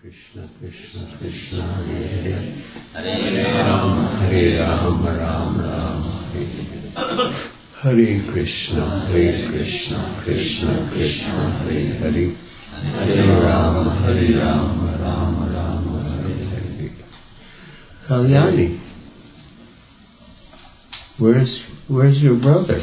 Krishna, Krishna, Krishna, Hare Hare, Hare Rama, Hare Rama, Rama Rama, Hare Hare. Hare Krishna, Krishna, Krishna, Hare Hare, Hare Rama, Rama Rama, Hare Hare. Kalyani, where's your brother?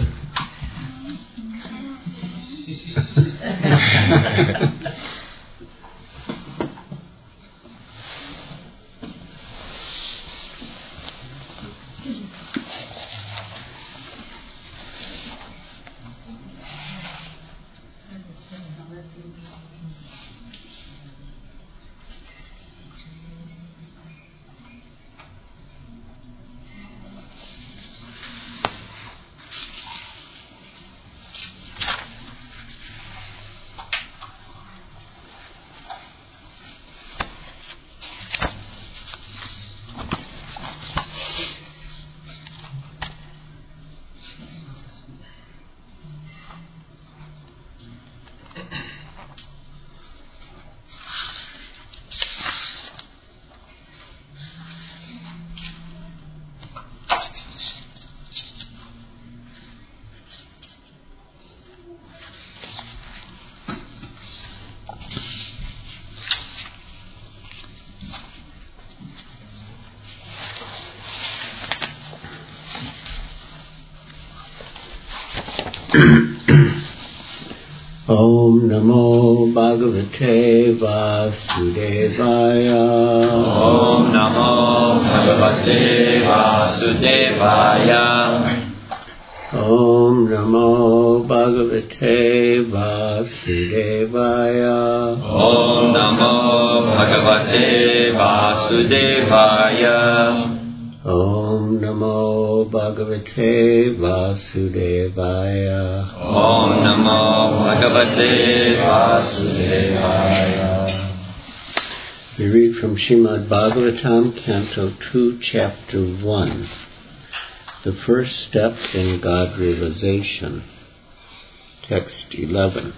Om Namo Bhagavate Vasudevaya. Om Namo Bhagavate Vasudevaya. Om Namo Bhagavate Vasudevaya. Om Namo Bhagavate Vasudevaya. Om Namo Bhagavate Vasudevaya. Om Namo Bhagavate Vasudevaya. We read from Srimad Bhagavatam, Canto 2, Chapter 1, the first step in God realization. Text 11.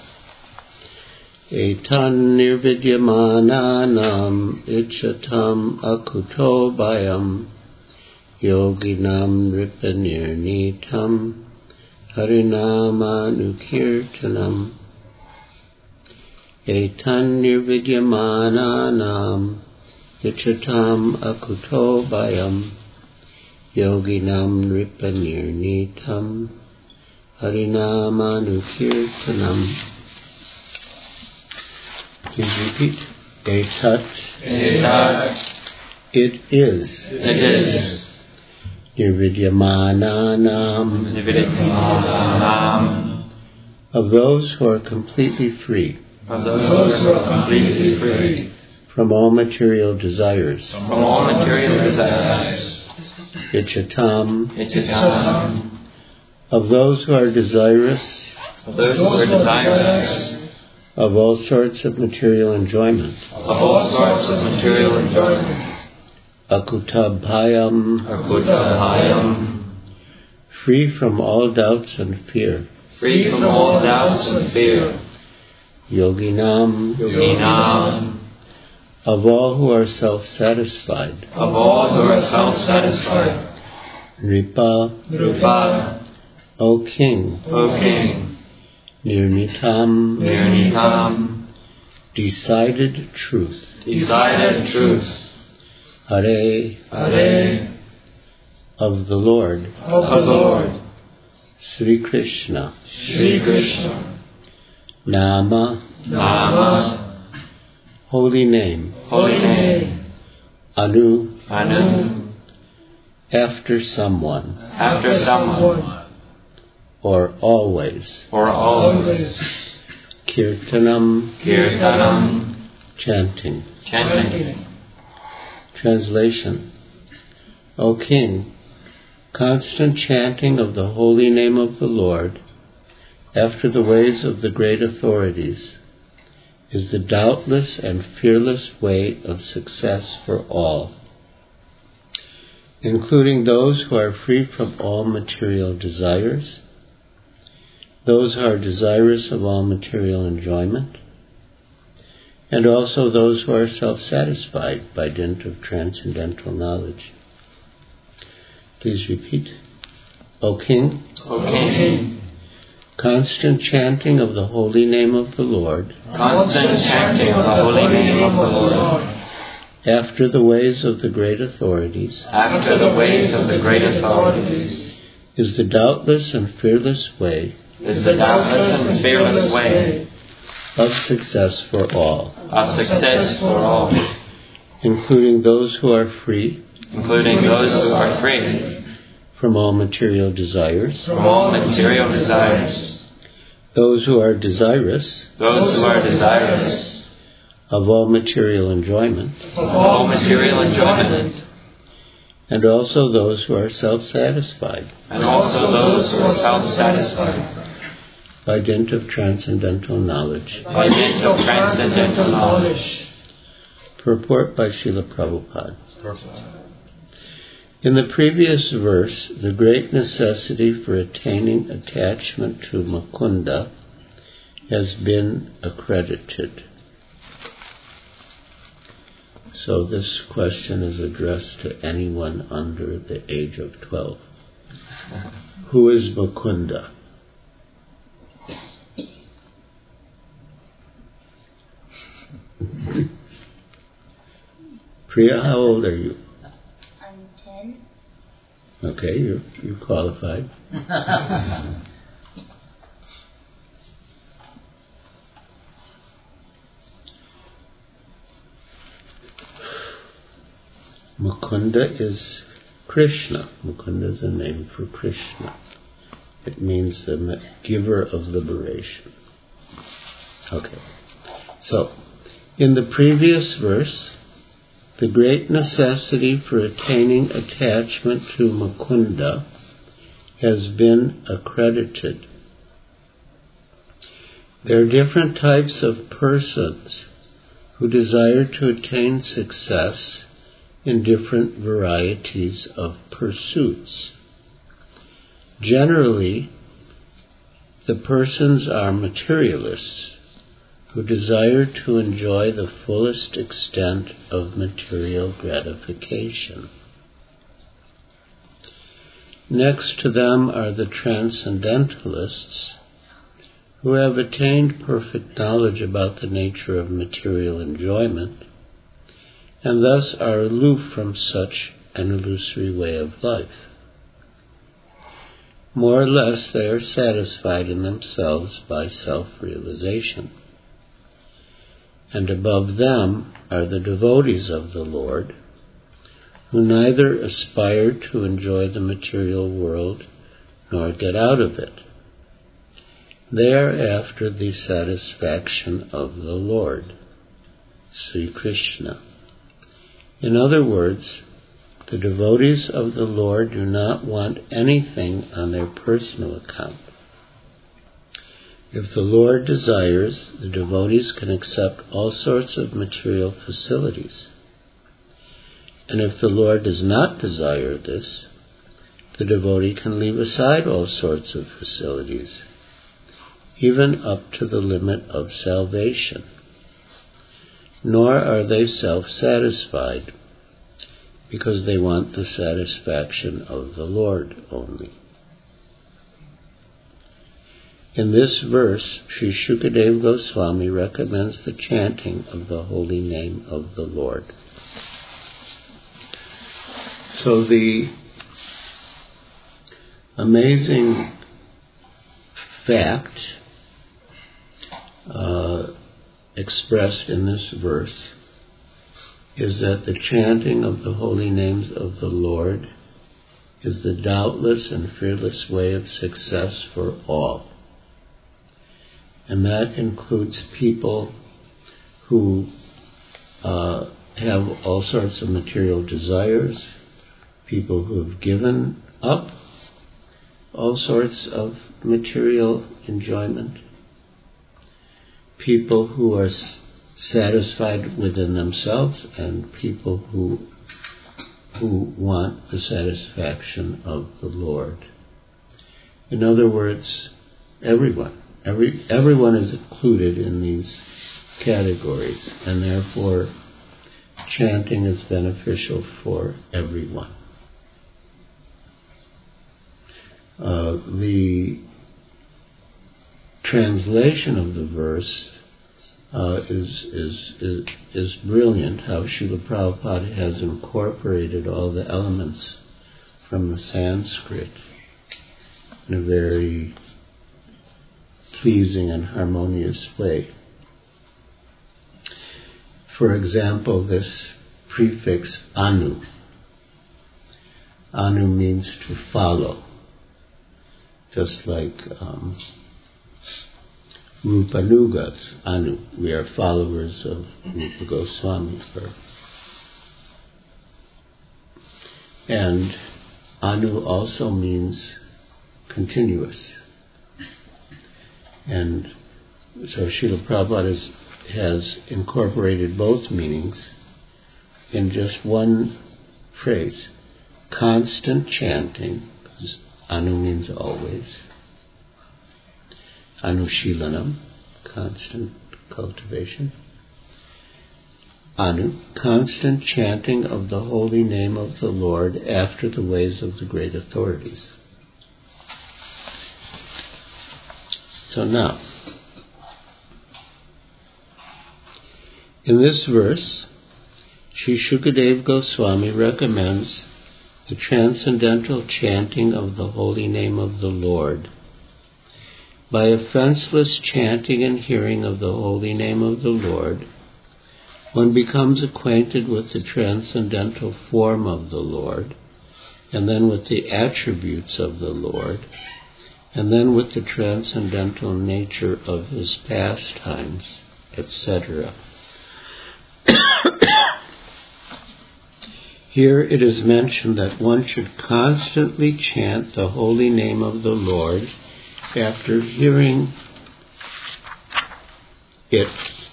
Etan nirvidyamananam ichatam akuto bhayam yoginam ripanirnitam harinamanukirtanam. Etan nirvidyamananam ichatam akuto bhayam yoginam ripanirnitam harinamanukirtanam. Please repeat. Etat. It is. Nirvidyamananam. Of those who are completely free. From all material desires. Ichatam. Of those who are desirous. Of all sorts of material enjoyment. Akutabhayam. Free from all doubts and fear. Yoginam. Of all who are self-satisfied. Nripa. O King. Nirnitam. Decided truth. Hare. Of the Lord. Sri Krishna. Nama. Holy name. Anu. After someone. Or always. Kirtanam. Chanting. Translation. O King, constant chanting of the holy name of the Lord, after the ways of the great authorities, is the doubtless and fearless way of success for all, including those who are free from all material desires, those who are desirous of all material enjoyment, and also those who are self-satisfied by dint of transcendental knowledge. Please repeat. O King, O King, constant chanting of the holy name of the Lord, constant chanting of the holy name of the Lord, after the ways of the great authorities, after the ways of the great authorities, is the doubtless and fearless way is the doubtless and fearless way of success for all, of success for all, including those who are free including those who are free from all material desires, from all material desires, those who are desirous those who are desirous of all material enjoyment, of all material enjoyment, and also those who are self-satisfied and also those who are self-satisfied by dint of transcendental knowledge. by dint of transcendental knowledge. Purport by Srila Prabhupada. In the previous verse, the great necessity for attaining attachment to Mukunda has been accredited. So this question is addressed to anyone under the age of 12. Who is Mukunda? Priya, how old are you? I'm 10. Okay, you're qualified. Mukunda is Krishna. Mukunda is a name for Krishna. It means the giver of liberation. Okay. So, in the previous verse, the great necessity for attaining attachment to Mukunda has been accredited. There are different types of persons who desire to attain success in different varieties of pursuits. Generally, the persons are materialists who desire to enjoy the fullest extent of material gratification. Next to them are the transcendentalists who have attained perfect knowledge about the nature of material enjoyment and thus are aloof from such an illusory way of life. More or less they are satisfied in themselves by self-realization. And above them are the devotees of the Lord, who neither aspire to enjoy the material world nor get out of it. They are after the satisfaction of the Lord, Sri Krishna. In other words, the devotees of the Lord do not want anything on their personal account. If the Lord desires, the devotees can accept all sorts of material facilities. And if the Lord does not desire this, the devotee can leave aside all sorts of facilities, even up to the limit of salvation. Nor are they self-satisfied, because they want the satisfaction of the Lord only. In this verse, Sri Shukadeva Goswami recommends the chanting of the holy name of the Lord. So the amazing fact expressed in this verse is that the chanting of the holy names of the Lord is the doubtless and fearless way of success for all. And that includes people who have all sorts of material desires, people who have given up all sorts of material enjoyment, people who are satisfied within themselves, and people who want the satisfaction of the Lord. In other words, everyone is included in these categories, and therefore chanting is beneficial for everyone. The translation of the verse is brilliant, how Srila Prabhupada has incorporated all the elements from the Sanskrit in a very pleasing and harmonious way. For example, this prefix anu. Anu means to follow, just like Rupanuga's anu. We are followers of Rupa Goswami. And anu also means continuous. And so Srila Prabhupada has incorporated both meanings in just one phrase. Constant chanting, because anu means always. Anushilanam, constant cultivation. Anu, constant chanting of the holy name of the Lord after the ways of the great authorities. So now, in this verse, Sri Shukadev Goswami recommends the transcendental chanting of the holy name of the Lord. By offenseless chanting and hearing of the holy name of the Lord, one becomes acquainted with the transcendental form of the Lord, and then with the attributes of the Lord, and then with the transcendental nature of his pastimes, etc. Here it is mentioned that one should constantly chant the holy name of the Lord after hearing it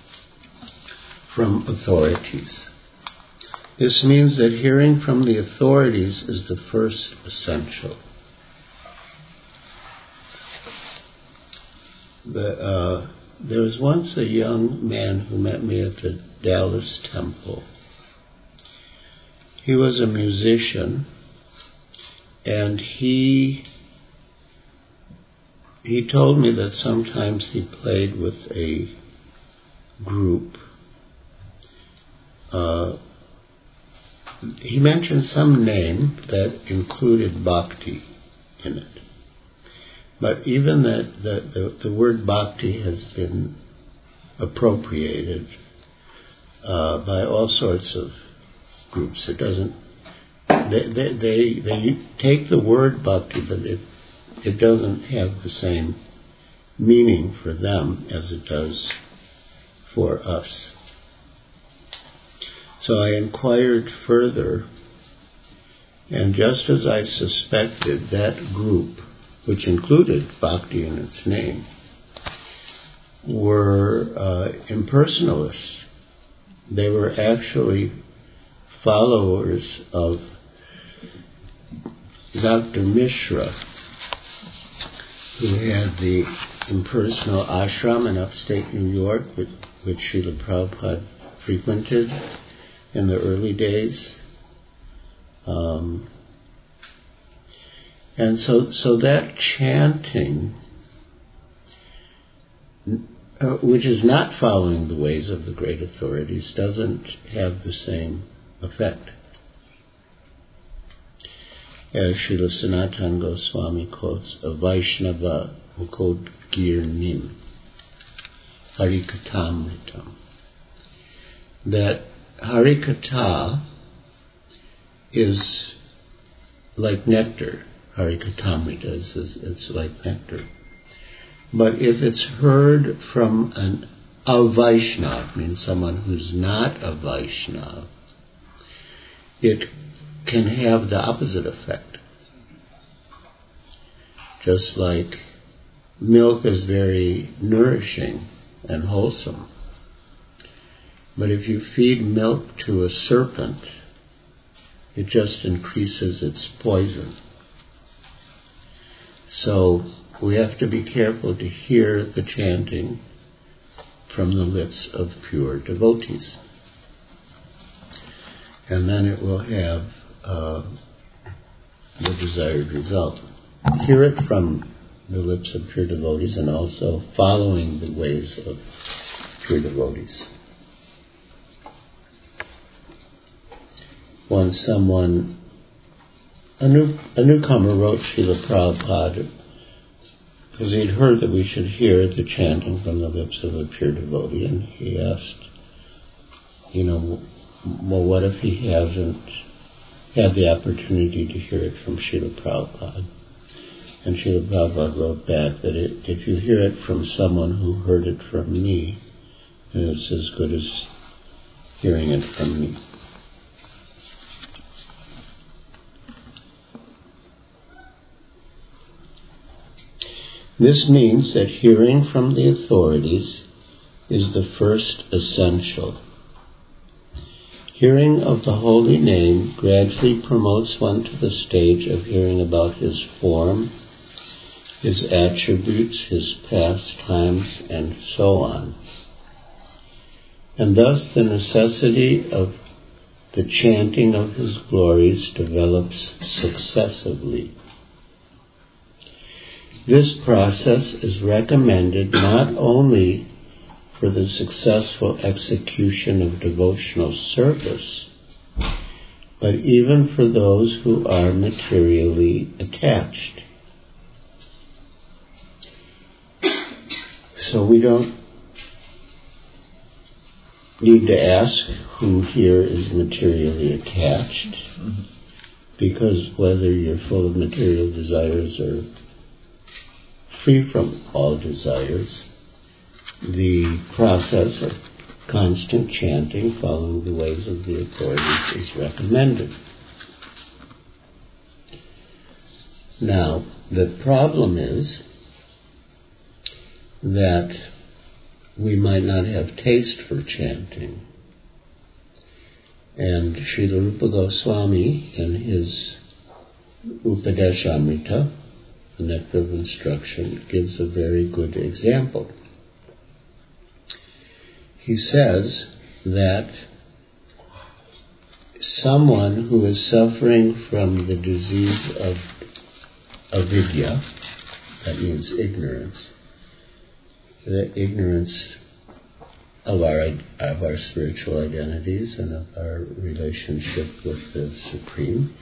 from authorities. This means that hearing from the authorities is the first essential. There was once a young man who met me at the Dallas Temple. He was a musician, and he told me that sometimes he played with a group. He mentioned some name that included bhakti in it. But even the word bhakti has been appropriated by all sorts of groups. It doesn't. They take the word bhakti, but it doesn't have the same meaning for them as it does for us. So I inquired further, and just as I suspected, that group, which included bhakti in its name, were impersonalists. They were actually followers of Dr. Mishra, who had the impersonal ashram in upstate New York, which Srila Prabhupada frequented in the early days. And so that chanting, which is not following the ways of the great authorities, doesn't have the same effect. As Srila Sanatana Goswami quotes, a Vaishnava Mukod Girnim, Harikatamritam. That Harikatha is like nectar. Harikatamrita it's like nectar. But if it's heard from a Vaishnava, means someone who's not a Vaishnava, it can have the opposite effect. Just like milk is very nourishing and wholesome, but if you feed milk to a serpent, it just increases its poison. So we have to be careful to hear the chanting, from the lips of pure devotees. And then it will have the desired result. Hear it from the lips of pure devotees and also following the ways of pure devotees. Once a newcomer wrote Srila Prabhupada because he'd heard that we should hear the chanting from the lips of a pure devotee, and he asked, well, what if he hasn't had the opportunity to hear it from Srila Prabhupada? And Srila Prabhupada wrote back that if you hear it from someone who heard it from me, then it's as good as hearing it from me. This means that hearing from the authorities is the first essential. Hearing of the holy name gradually promotes one to the stage of hearing about his form, his attributes, his pastimes, and so on. And thus the necessity of the chanting of his glories develops successively. This process is recommended not only for the successful execution of devotional service, but even for those who are materially attached. So we don't need to ask who here is materially attached, because whether you're full of material desires or free from all desires, the process of constant chanting following the ways of the authorities is recommended. Now, the problem is that we might not have taste for chanting. And Srila Rupa Goswami, in his Upadeshamrita, the Nectar of Instruction, gives a very good example. He says that someone who is suffering from the disease of avidya, that means ignorance, the ignorance of our spiritual identities and of our relationship with the Supreme,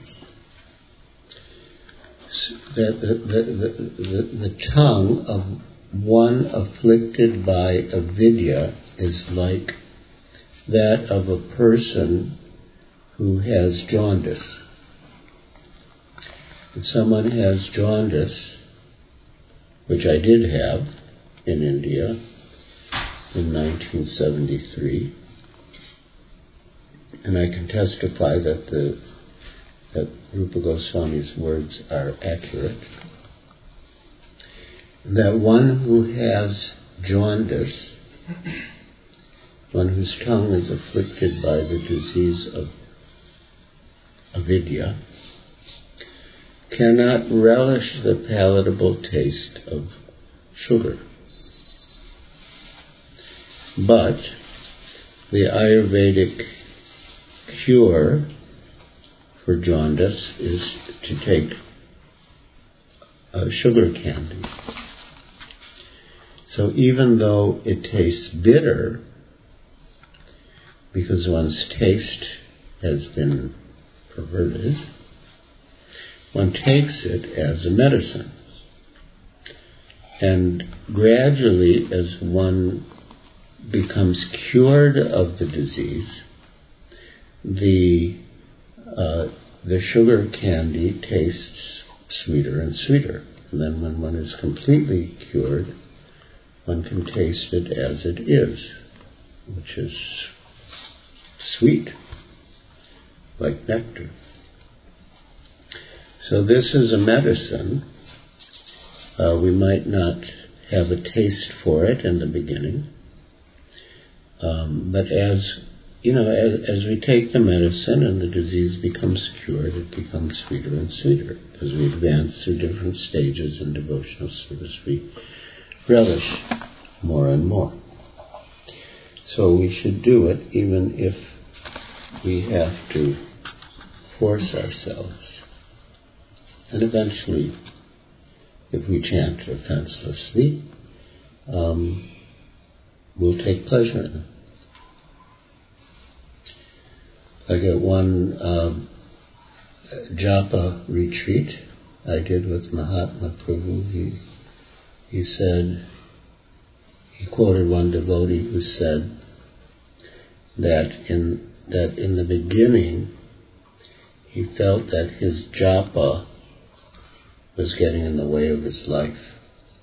that the tongue of one afflicted by avidya is like that of a person who has jaundice. If someone has jaundice, which I did have in India in 1973, and I can testify that Rupa Goswami's words are accurate, that one who has jaundice, one whose tongue is afflicted by the disease of avidya, cannot relish the palatable taste of sugar. But the Ayurvedic cure for jaundice is to take sugar candy. So even though it tastes bitter, because one's taste has been perverted, one takes it as a medicine. And gradually, as one becomes cured of the disease, the sugar candy tastes sweeter and sweeter. And then when one is completely cured, one can taste it as it is, which is sweet, like nectar. So this is a medicine. We might not have a taste for it in the beginning, but as we take the medicine and the disease becomes cured, it becomes sweeter and sweeter. As we advance through different stages in devotional service, we relish more and more. So we should do it even if we have to force ourselves. And eventually, if we chant offenselessly, we'll take pleasure in it. Like at one japa retreat I did with Mahatma Prabhu, he said, he quoted one devotee who said that in the beginning he felt that his japa was getting in the way of his life.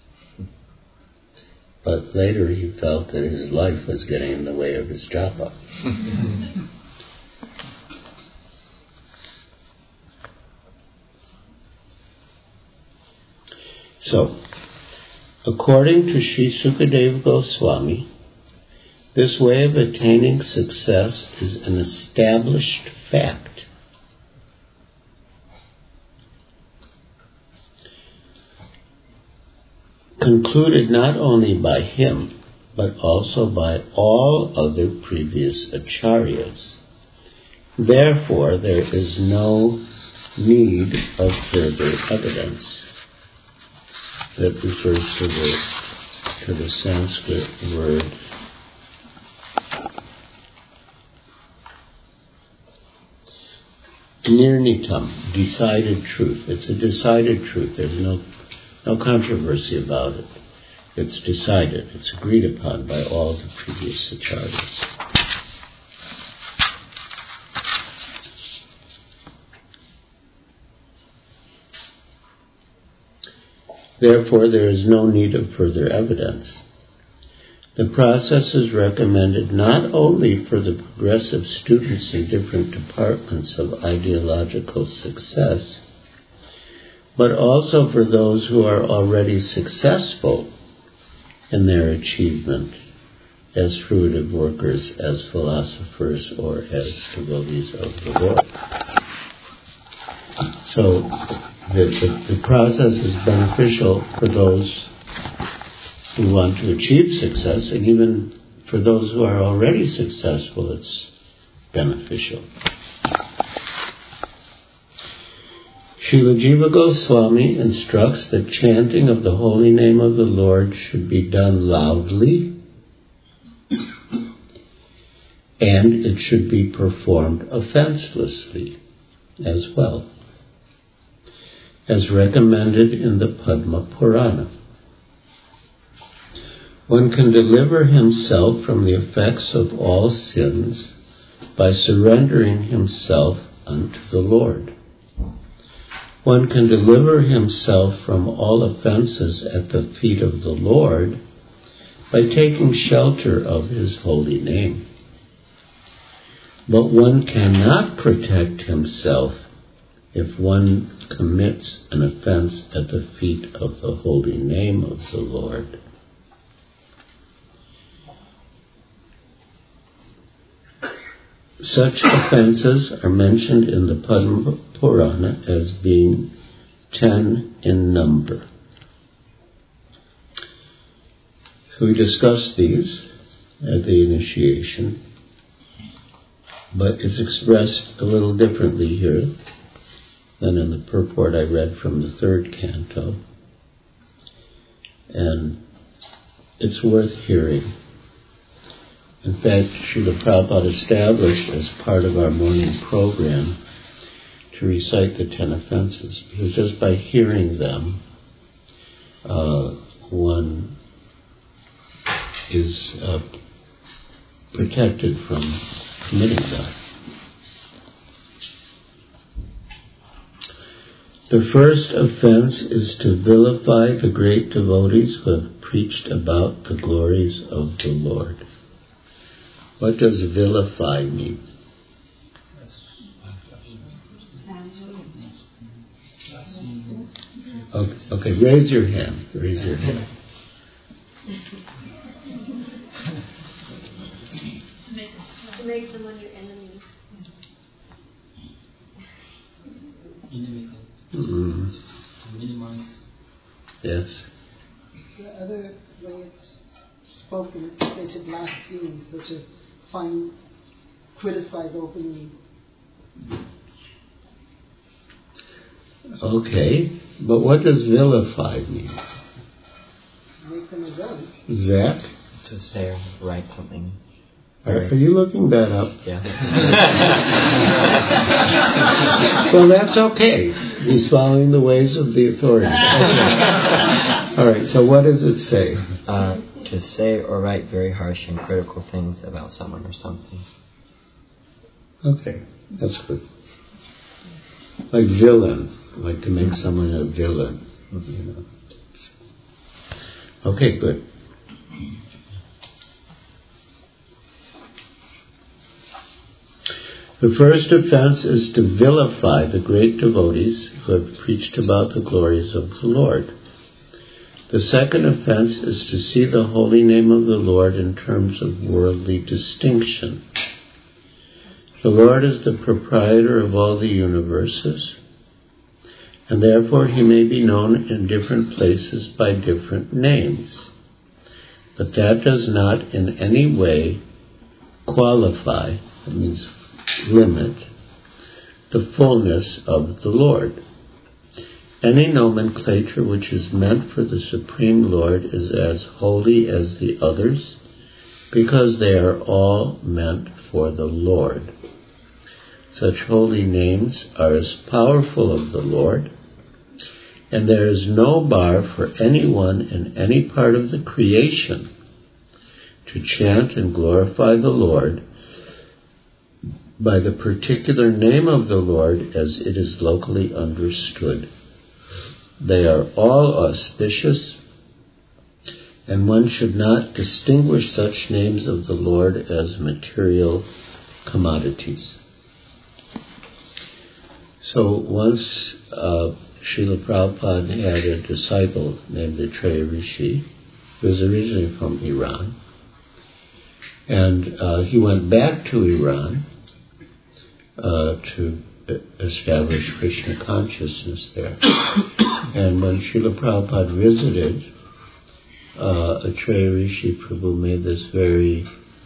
But later he felt that his life was getting in the way of his japa. So, according to Sri Sukadeva Goswami, this way of attaining success is an established fact. Concluded not only by him, but also by all other previous acharyas. Therefore, there is no need of further evidence. That refers to the Sanskrit word nirnitam, decided truth. It's a decided truth. There's no controversy about it. It's decided. It's agreed upon by all the previous acharyas. Therefore, there is no need of further evidence. The process is recommended not only for the progressive students in different departments of ideological success, but also for those who are already successful in their achievement as fruitive workers, as philosophers, or as devotees of the Lord. So the process is beneficial for those who want to achieve success, and even for those who are already successful, it's beneficial. Srila Jiva Goswami instructs that chanting of the holy name of the Lord should be done loudly, and it should be performed offenselessly as well, as recommended in the Padma Purana. One can deliver himself from the effects of all sins by surrendering himself unto the Lord. One can deliver himself from all offenses at the feet of the Lord by taking shelter of his holy name. But one cannot protect himself if one commits an offense at the feet of the holy name of the Lord. Such offenses are mentioned in the Padma Purana as being 10 in number. So we discussed these at the initiation, but it's expressed a little differently here than in the purport I read from the third canto. And it's worth hearing. In fact, Srila Prabhupada established as part of our morning program to recite the 10 offenses, because just by hearing them, one is protected from committing them. The first offense is to vilify the great devotees who have preached about the glories of the Lord. What does vilify mean? Okay, raise your hand. Raise your hand. To make someone your enemy. Minimize. Yes. The other way it's spoken, such a blaspheme, such a fine, criticize openly. Okay, but what does vilify mean? Make them irrelevant. Zach? To say or write something. Are you looking that up? Yeah. Well, that's okay. He's following the ways of the authorities. Okay. All right, so what does it say? To say or write very harsh and critical things about someone or something. Okay, that's good. Like villain, like to make someone a villain. You know. Okay, good. The first offense is to vilify the great devotees who have preached about the glories of the Lord. The second offense is to see the holy name of the Lord in terms of worldly distinction. The Lord is the proprietor of all the universes, and therefore he may be known in different places by different names. But that does not in any way qualify, that means limit, the fullness of the Lord. Any nomenclature which is meant for the Supreme Lord is as holy as the others, because they are all meant for the Lord. Such holy names are as powerful of the Lord, and there is no bar for anyone in any part of the creation to chant and glorify the Lord by the particular name of the Lord as it is locally understood. They are all auspicious, and one should not distinguish such names of the Lord as material commodities. So once Srila Prabhupada had a disciple named Atreya Rishi, who was originally from Iran, and he went back to Iran to establish Krishna consciousness there. And when Srila Prabhupada visited, Atreya Rishi Prabhu made this very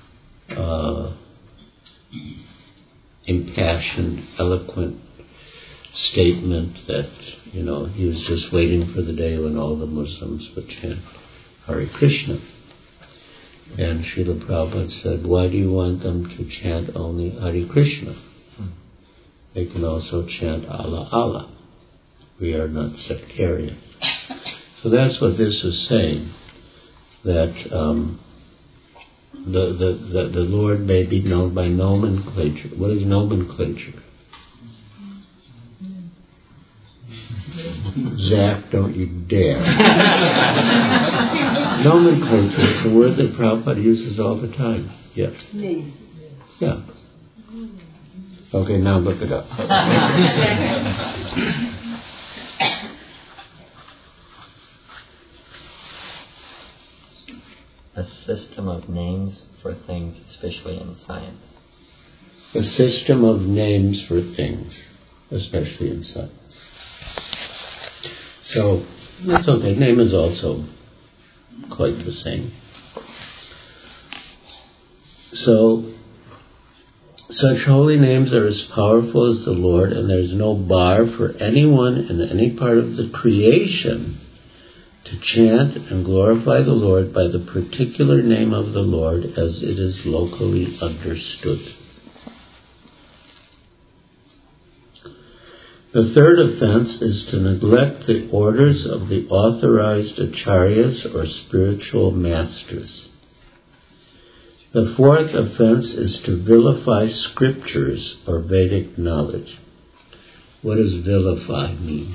impassioned, eloquent statement that, he was just waiting for the day when all the Muslims would chant Hare Krishna. And Srila Prabhupada said, why do you want them to chant only Hare Krishna? They can also chant Allah, Allah. We are not sectarian. So that's what this is saying, that the Lord may be known by nomenclature. What is nomenclature? Zach, don't you dare. Nomenclature is a word that Prabhupada uses all the time. Yes. Name. Yeah. Okay, now look it up. A system of names for things, especially in science. A system of names for things, especially in science. So, that's okay. Name is also quite the same. So, such holy names are as powerful as the Lord, and there's no bar for anyone in any part of the creation to chant and glorify the Lord by the particular name of the Lord as it is locally understood. The third offense is to neglect the orders of the authorized acharyas or spiritual masters. The fourth offense is to vilify scriptures or Vedic knowledge. What does vilify mean?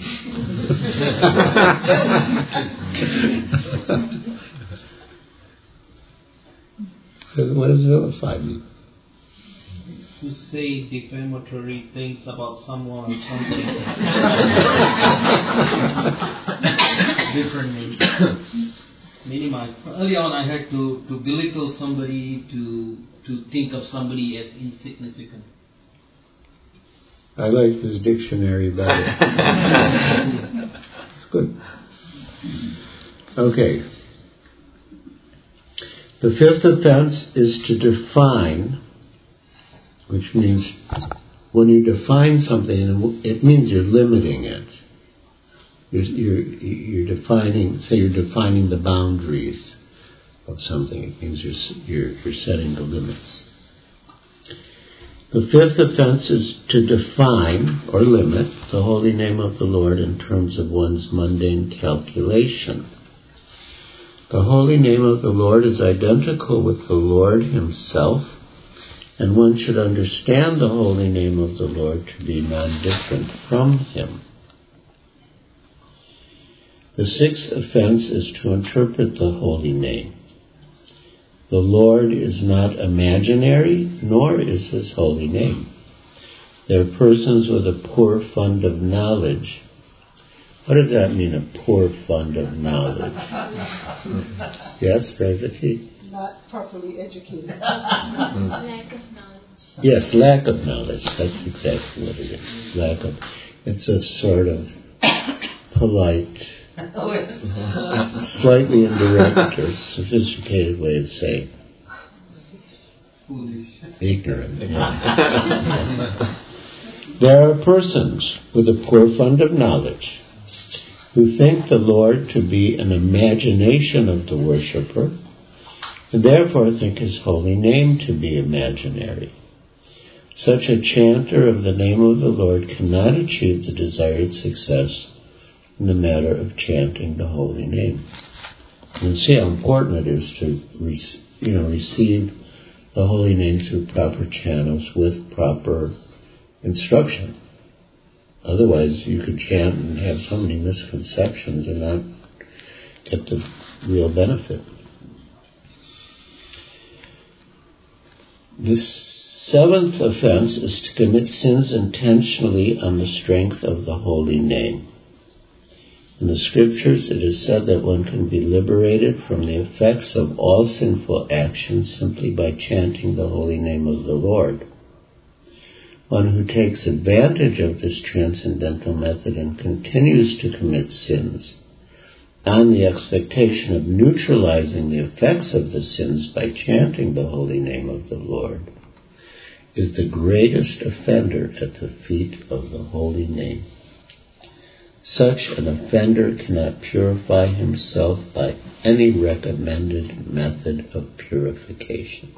What does vilify mean? To say defamatory things about someone or something. Differently. Meaning, early on I had to belittle somebody, to think of somebody as insignificant. I like this dictionary better. It's good. Okay. The fifth offense is to define, which means when you define something, it means you're limiting it. You're defining, say you're defining the boundaries of something. It means you're setting the limits. The fifth offense is to define or limit the holy name of the Lord in terms of one's mundane calculation. The holy name of the Lord is identical with the Lord himself, and one should understand the holy name of the Lord to be non-different from him. The sixth offense is to interpret the holy name. The Lord is not imaginary, nor is his holy name. They are persons with a poor fund of knowledge. What does that mean, a poor fund of knowledge? Yes, Revati? Not properly educated. Lack of knowledge. Yes, lack of knowledge. That's exactly what it is. It's a sort of polite, slightly indirect or sophisticated way of saying ignorant. Yeah. There are persons with a poor fund of knowledge who think the Lord to be an imagination of the worshipper, and therefore think his holy name to be imaginary. Such a chanter of the name of the Lord cannot achieve the desired success in the matter of chanting the holy name. And see how important it is to receive the holy name through proper channels with proper instruction. Otherwise, you could chant and have so many misconceptions and not get the real benefit. The seventh offense is to commit sins intentionally on the strength of the holy name. In the scriptures, it is said that one can be liberated from the effects of all sinful actions simply by chanting the holy name of the Lord. One who takes advantage of this transcendental method and continues to commit sins on the expectation of neutralizing the effects of the sins by chanting the holy name of the Lord is the greatest offender at the feet of the holy name. Such an offender cannot purify himself by any recommended method of purification.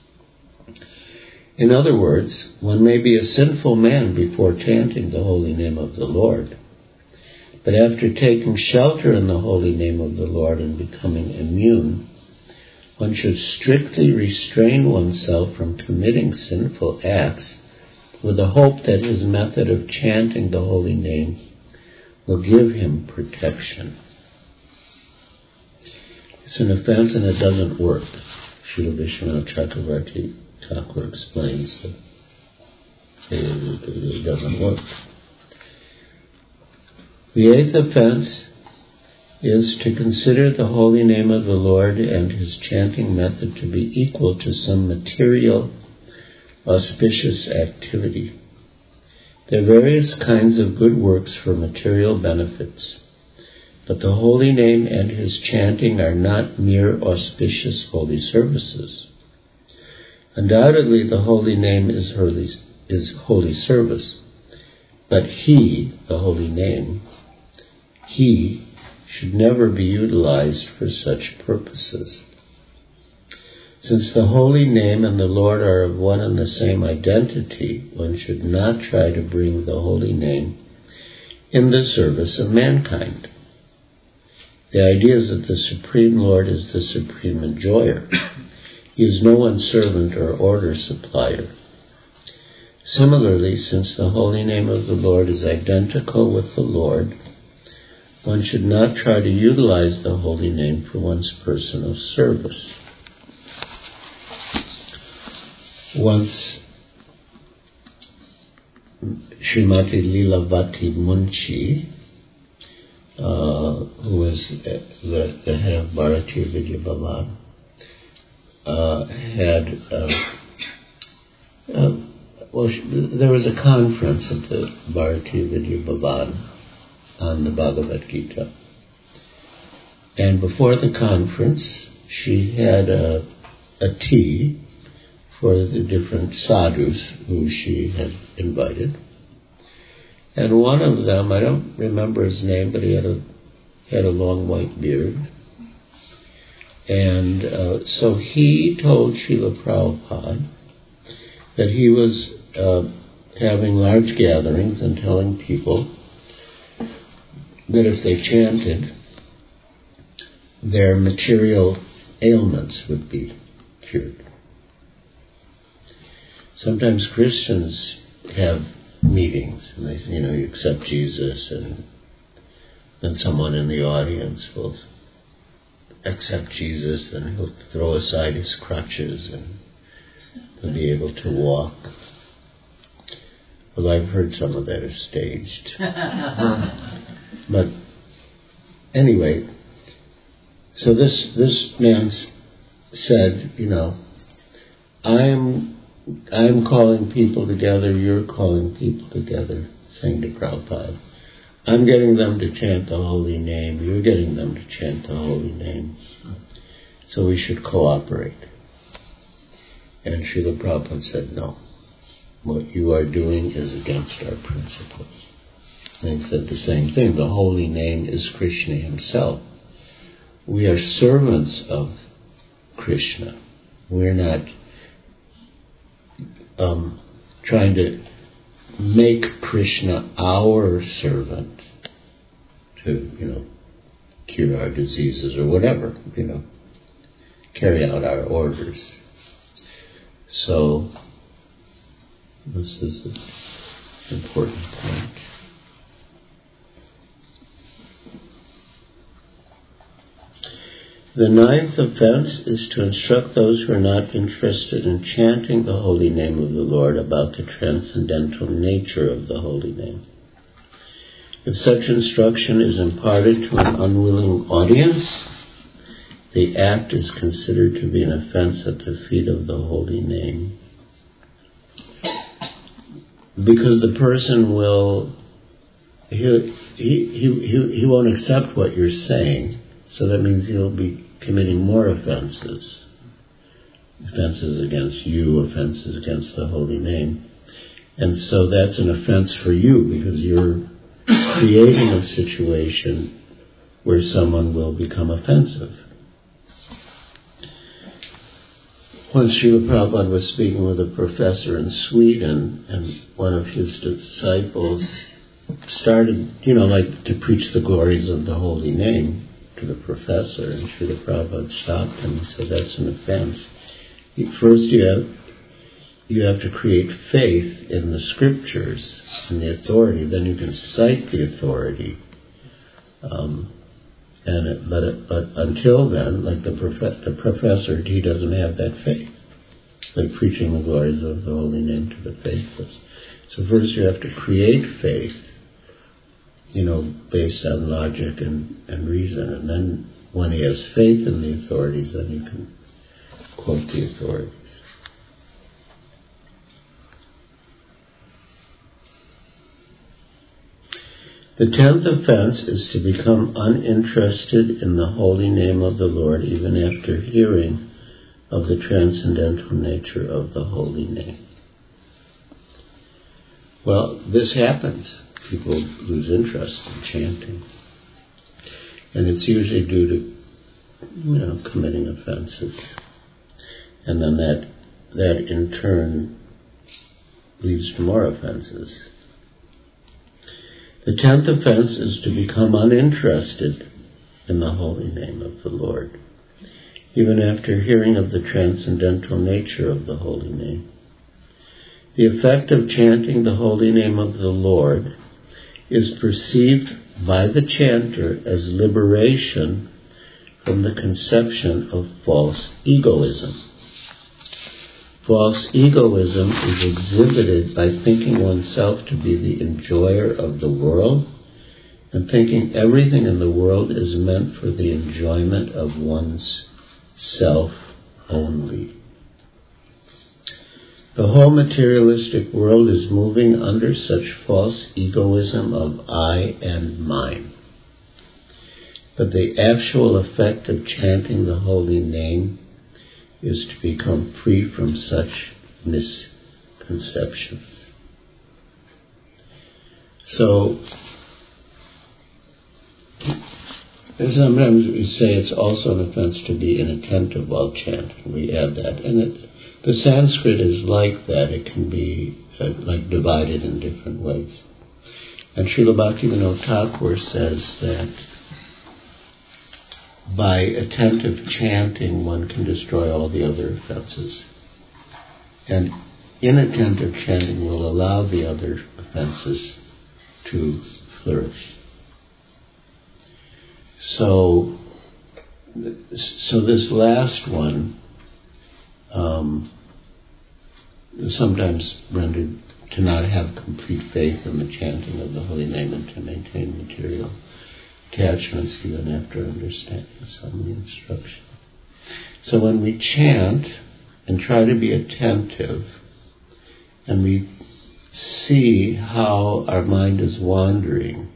In other words, one may be a sinful man before chanting the holy name of the Lord, but after taking shelter in the holy name of the Lord and becoming immune, one should strictly restrain oneself from committing sinful acts with the hope that his method of chanting the holy name will give him protection. It's an offense and it doesn't work. Srila Vishwanath Chakravarti Thakur explains that it doesn't work. The eighth offense is to consider the holy name of the Lord and his chanting method to be equal to some material, auspicious activity. There are various kinds of good works for material benefits, but the holy name and his chanting are not mere auspicious holy services. Undoubtedly, the holy name is holy service, but he, the holy name, he should never be utilized for such purposes. Since the holy name and the Lord are of one and the same identity, one should not try to bring the holy name in the service of mankind. The idea is that the Supreme Lord is the supreme enjoyer. He is no one's servant or order supplier. Similarly, since the holy name of the Lord is identical with the Lord, one should not try to utilize the holy name for one's personal service. Once, Srimati Leelavati Munshi, who was the head of Bharatiya Vidya Bhavan, there was a conference at the Bharatiya Vidya Bhavan on the Bhagavad Gita. And before the conference, she had a a tea for the different sadhus who she had invited. And one of them, I don't remember his name, but he had a long white beard. And so he told Srila Prabhupada that he was having large gatherings and telling people that if they chanted, their material ailments would be cured. Sometimes Christians have meetings and they say, you accept Jesus, and then someone in the audience will accept Jesus and he'll throw aside his crutches and he'll be able to walk. Well, I've heard some of that is staged. But anyway, so this man said, I'm calling people together, you're calling people together, saying to Prabhupada, I'm getting them to chant the holy name, you're getting them to chant the holy name. So we should cooperate. And Srila Prabhupada said, no. What you are doing is against our principles. And he said the same thing. The holy name is Krishna himself. We are servants of Krishna. We're not trying to make Krishna our servant to, cure our diseases or whatever, carry out our orders. So, this is an important point. The ninth offense is to instruct those who are not interested in chanting the holy name of the Lord about the transcendental nature of the holy name. If such instruction is imparted to an unwilling audience, the act is considered to be an offense at the feet of the holy name. Because the person he won't accept what you're saying, so that means he'll be committing more offenses. Offenses against you, offenses against the holy name. And so that's an offense for you, because you're creating a situation where someone will become offensive. Once Srila Prabhupada was speaking with a professor in Sweden, and one of his disciples started, to preach the glories of the holy name to the professor, and Srila Prabhupada stopped him and said, that's an offense. First you have to create faith in the scriptures and the authority, then you can cite the authority. But until then, like the professor, he doesn't have that faith. Like preaching the glories of the holy name to the faithless. So first you have to create faith, based on logic and reason. And then when he has faith in the authorities, then you can quote the authorities. The 10th offense is to become uninterested in the holy name of the Lord even after hearing of the transcendental nature of the holy name. Well, this happens. People lose interest in chanting. And it's usually due to, committing offenses. And then that in turn leads to more offenses. The 10th offense is to become uninterested in the holy name of the Lord, even after hearing of the transcendental nature of the holy name. The effect of chanting the holy name of the Lord is perceived by the chanter as liberation from the conception of false egoism. False egoism is exhibited by thinking oneself to be the enjoyer of the world and thinking everything in the world is meant for the enjoyment of one's self only. The whole materialistic world is moving under such false egoism of I and mine. But the actual effect of chanting the holy name is to become free from such misconceptions. So, sometimes we say it's also an offense to be inattentive while chanting. We add that. And the Sanskrit is like that. It can be like divided in different ways. And Srila Bhaktivinoda Thakur says that by attentive chanting one can destroy all the other offenses. And inattentive chanting will allow the other offenses to flourish. So this last one, sometimes rendered to not have complete faith in the chanting of the holy name and to maintain material attachments even after understanding some of the instruction. So when we chant and try to be attentive, and we see how our mind is wandering,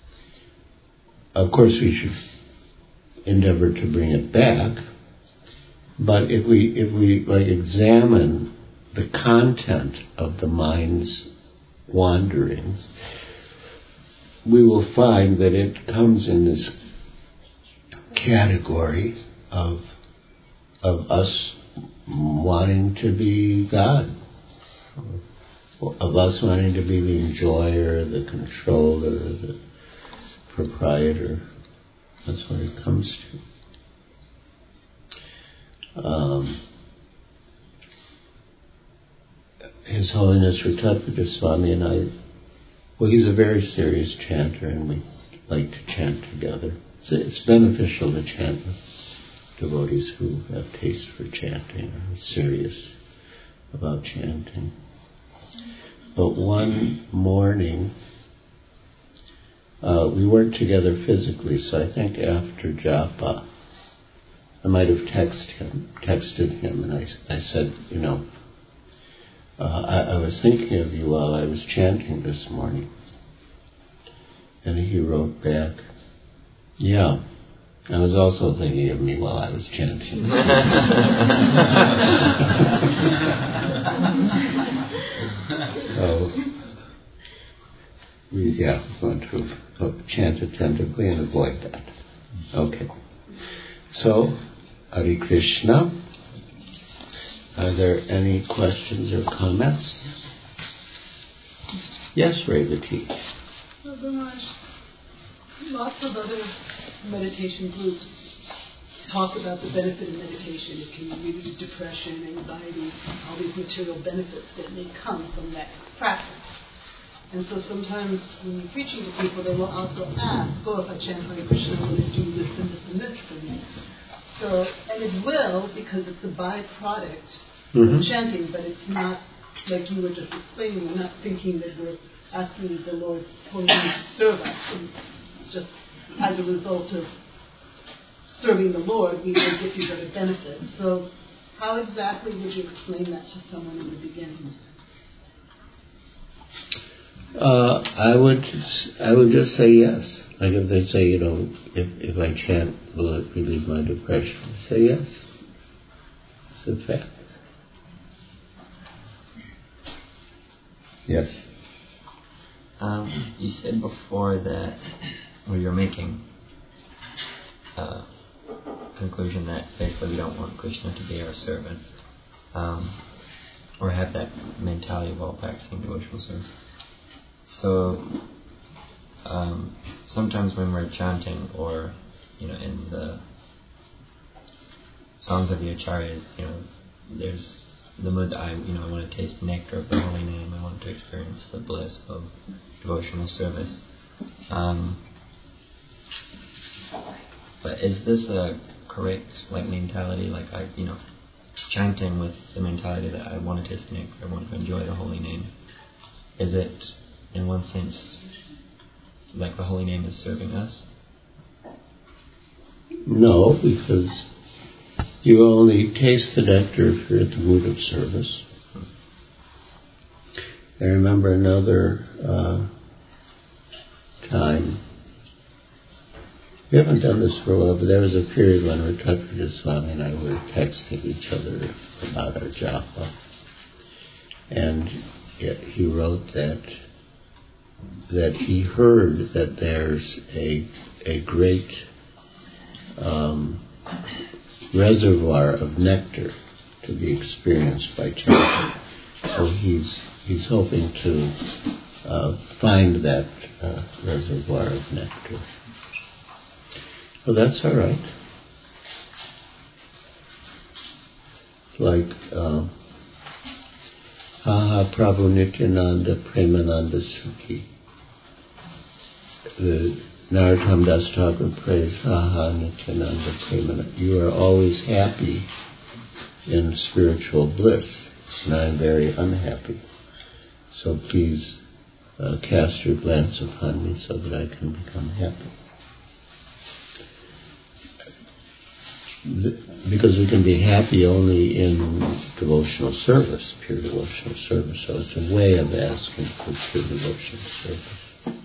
of course we should endeavor to bring it back, but if we like examine the content of the mind's wanderings, we will find that it comes in this category of us wanting to be God, of us wanting to be the enjoyer, the controller, the proprietor. That's what it comes to. His Holiness Ratatvada Swami and I, well, he's a very serious chanter, and we like to chant together. It's beneficial to chant with devotees who have taste for chanting or are serious about chanting. But one morning, we weren't together physically, so I think after japa, I might have texted him, and I said, I was thinking of you while I was chanting this morning. And he wrote back, yeah, I was also thinking of me while I was chanting. So, we want to chant attentively and avoid that. Okay. So, Hare Krishna. Are there any questions or comments? Yes, Revati. So there are lots of other meditation groups talk about the benefit of meditation. It can relieve depression, anxiety, all these material benefits that may come from that practice. And so sometimes when you're preaching to people, they will also ask, if I chant Hare Krishna, I'm going to do this and this and this for me. So, and it will, because it's a byproduct of chanting, but it's not, like you were just explaining, we're not thinking that we're asking the Lord's holy name to serve us. And it's just as a result of serving the Lord, we will get these other benefits. So how exactly would you explain that to someone in the beginning? I would just say yes. Like if they say, if I chant, will it relieve my depression? I say yes. It's a fact. Yes. You said before that, you're making a conclusion that basically we don't want Krishna to be our servant, or have that mentality while practicing devotional service. So, sometimes when we're chanting, or in the songs of the acharyas, there's the mood I want to taste the nectar of the holy name. I want to experience the bliss of devotional service. But is this a correct mentality? Like chanting with the mentality that I want to taste the nectar, I want to enjoy the holy name. Is it, in one sense, like the holy name is serving us? No, because you only taste the nectar if you're at the mood of service. I remember another time We haven't done this for a while, but there was a period when Rathakrita Swami and I were texting each other about our japa. And he wrote that he heard that there's a great reservoir of nectar to be experienced by chanting. So he's hoping to find that reservoir of nectar. Well, that's all right. Like Ha Prabhu Nityananda Premananda Sukhi. The Narottam Das Thakur prays Ha Nityananda Premananda. You are always happy in spiritual bliss, and I am very unhappy. So please cast your glance upon me so that I can become happy. Because we can be happy only in devotional service, pure devotional service. So it's a way of asking for pure devotional service.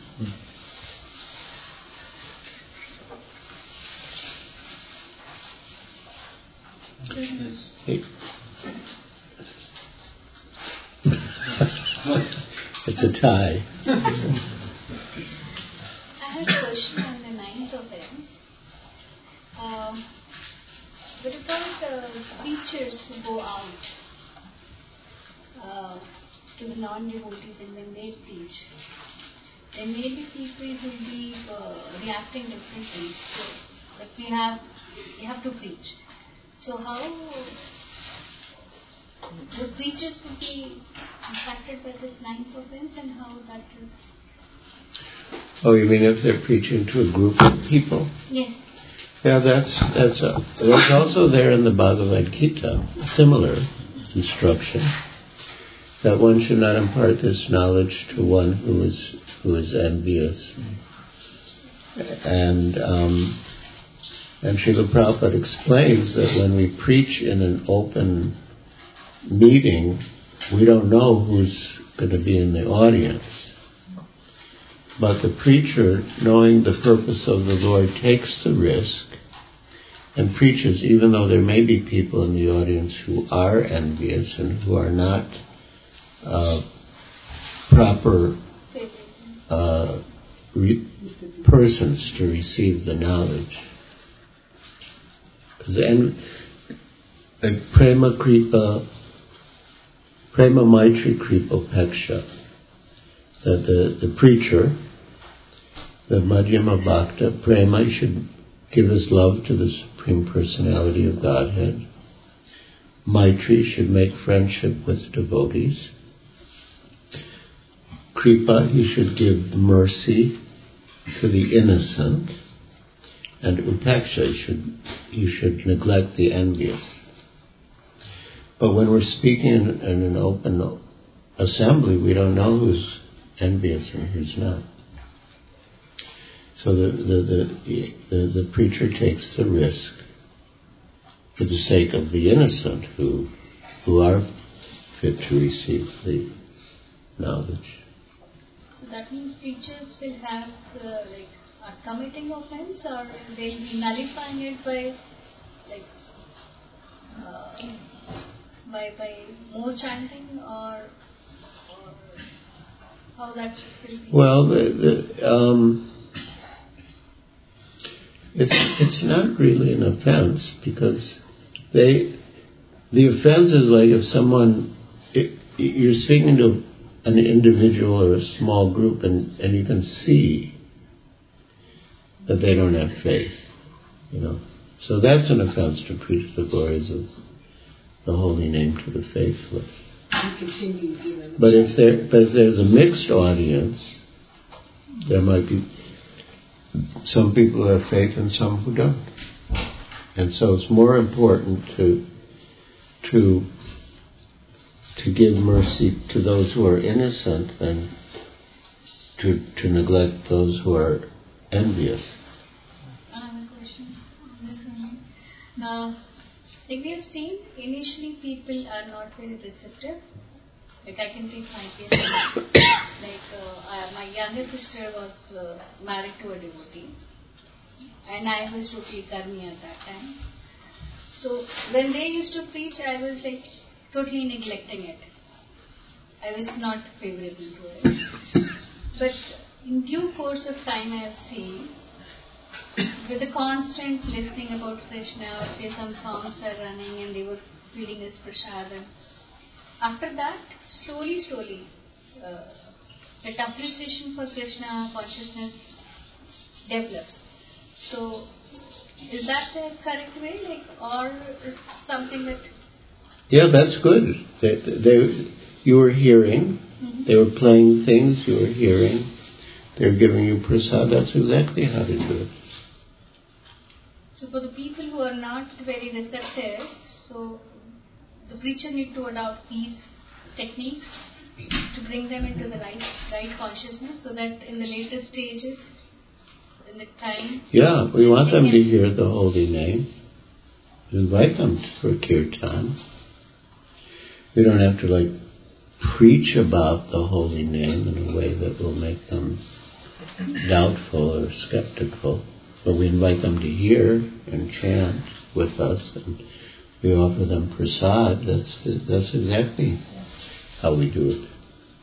Hey. It's a tie. I have a question on the ninth offense. What about preachers who go out to the non-devotees and when they preach? There may be people who will be reacting differently. So, but you have to preach. So how the preachers would be impacted by this ninth offense and how that is? Oh, you mean if they're preaching to a group of people? Yes. Yeah, that's also there in the Bhagavad Gita, similar instruction, that one should not impart this knowledge to one who is envious. And Srila Prabhupada explains that when we preach in an open meeting, we don't know who's going to be in the audience. But the preacher, knowing the purpose of the Lord, takes the risk and preaches, even though there may be people in the audience who are envious and who are not proper persons to receive the knowledge. Prema Maitri Kripa Peksha, that the preacher, the Madhyama Bhakta, Prema, should give his love to the Supreme Personality of Godhead. Maitri should make friendship with devotees. Kripa, he should give mercy to the innocent. And Upeksha, he should neglect the envious. But when we're speaking in an open assembly, we don't know who's envious and who's not. So the preacher takes the risk for the sake of the innocent who are fit to receive the knowledge. So that means preachers will have are committing offense, or they'll be nullifying it by by more chanting, or how that will be? Well, it's not really an offense, because the offense is like if someone, you're speaking to an individual or a small group and you can see that they don't have faith, So that's an offense to preach the glories of the holy name to the faithless. But if there's a mixed audience, there might be some people who have faith and some who don't. And so it's more important to give mercy to those who are innocent than to neglect those who are envious. I have a question on this one. Now, we have seen, initially people are not very receptive. I can take my case. My younger sister was married to a devotee. and I was totally karmi at that time. So when they used to preach, I was like totally neglecting it. I was not favorable to it. But in due course of time, I have seen, with the constant listening about Krishna, or say some songs are running and they were feeding us prasadam. After that, slowly, that appreciation for Krishna consciousness develops. So, is that the correct way, or is something that? Yeah, that's good. You were hearing. Mm-hmm. They were playing things. You were hearing. They were giving you prasad. That's exactly how to do it. So, for the people who are not very receptive, so the preacher need to adopt these techniques to bring them into the right consciousness, so that in the later stages, in the time... Yeah, we want them to hear the holy name. Invite them for kirtan. We don't have to preach about the holy name in a way that will make them doubtful or skeptical. But we invite them to hear and chant with us, and we offer them prasad. That's exactly how we do it.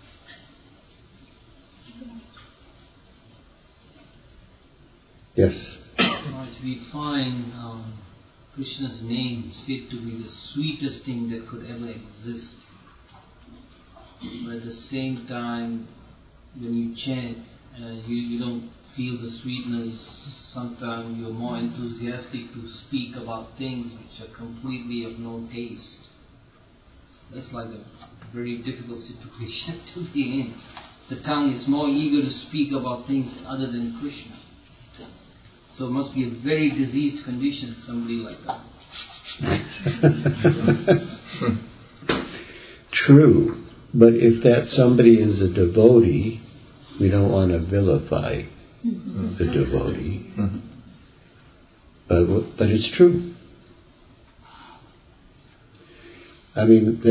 Yes? We find Krishna's name said to be the sweetest thing that could ever exist. But at the same time, when you chant, you don't feel the sweetness. Sometimes you're more enthusiastic to speak about things which are completely of no taste. That's like a very difficult situation to be in. The tongue is more eager to speak about things other than Krishna. So it must be a very diseased condition for somebody like that. True. But if that somebody is a devotee, we don't want to vilify the devotee. But it's true. I mean,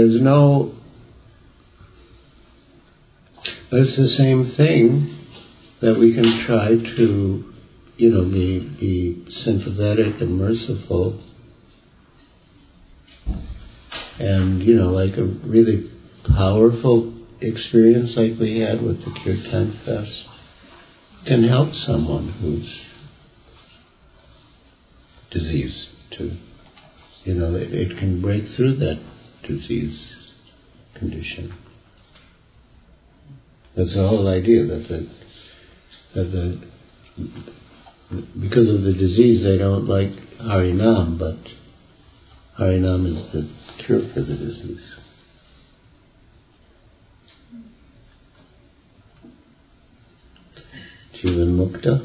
it's the same thing that we can try to, be sympathetic and merciful. And, like a really powerful experience like we had with the Kirtan Fest can help someone who's diseased to, it can break through that disease condition. That's the whole idea, that because of the disease they don't like Harinam, but Harinam is the cure for the disease. Jivan Mukta?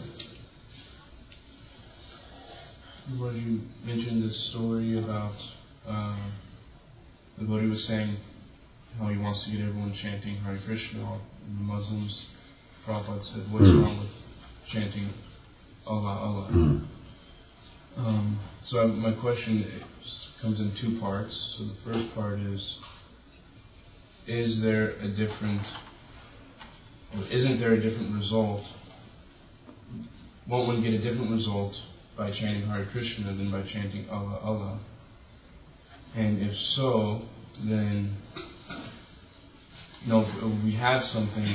Well, you mentioned this story about the Bodhi was saying how he wants to get everyone chanting Hare Krishna, all the Muslims. Prabhupada said, what's wrong with chanting Allah, Allah? So my question comes in two parts. So the first part is there a different, or isn't there a different result? Won't one get a different result by chanting Hare Krishna than by chanting Allah, Allah? And if so, then, if we have something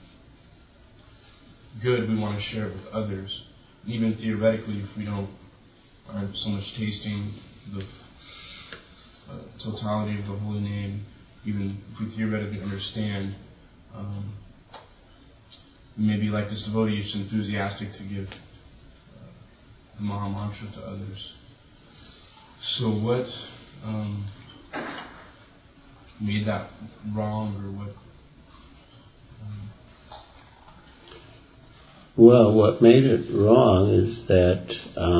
good, we want to share it with others. Even theoretically, if we aren't so much tasting the totality of the holy name, even if we theoretically understand, maybe like this devotee is enthusiastic to give the Maha Mantra to others. So what made that wrong, or what? Well, what made it wrong is that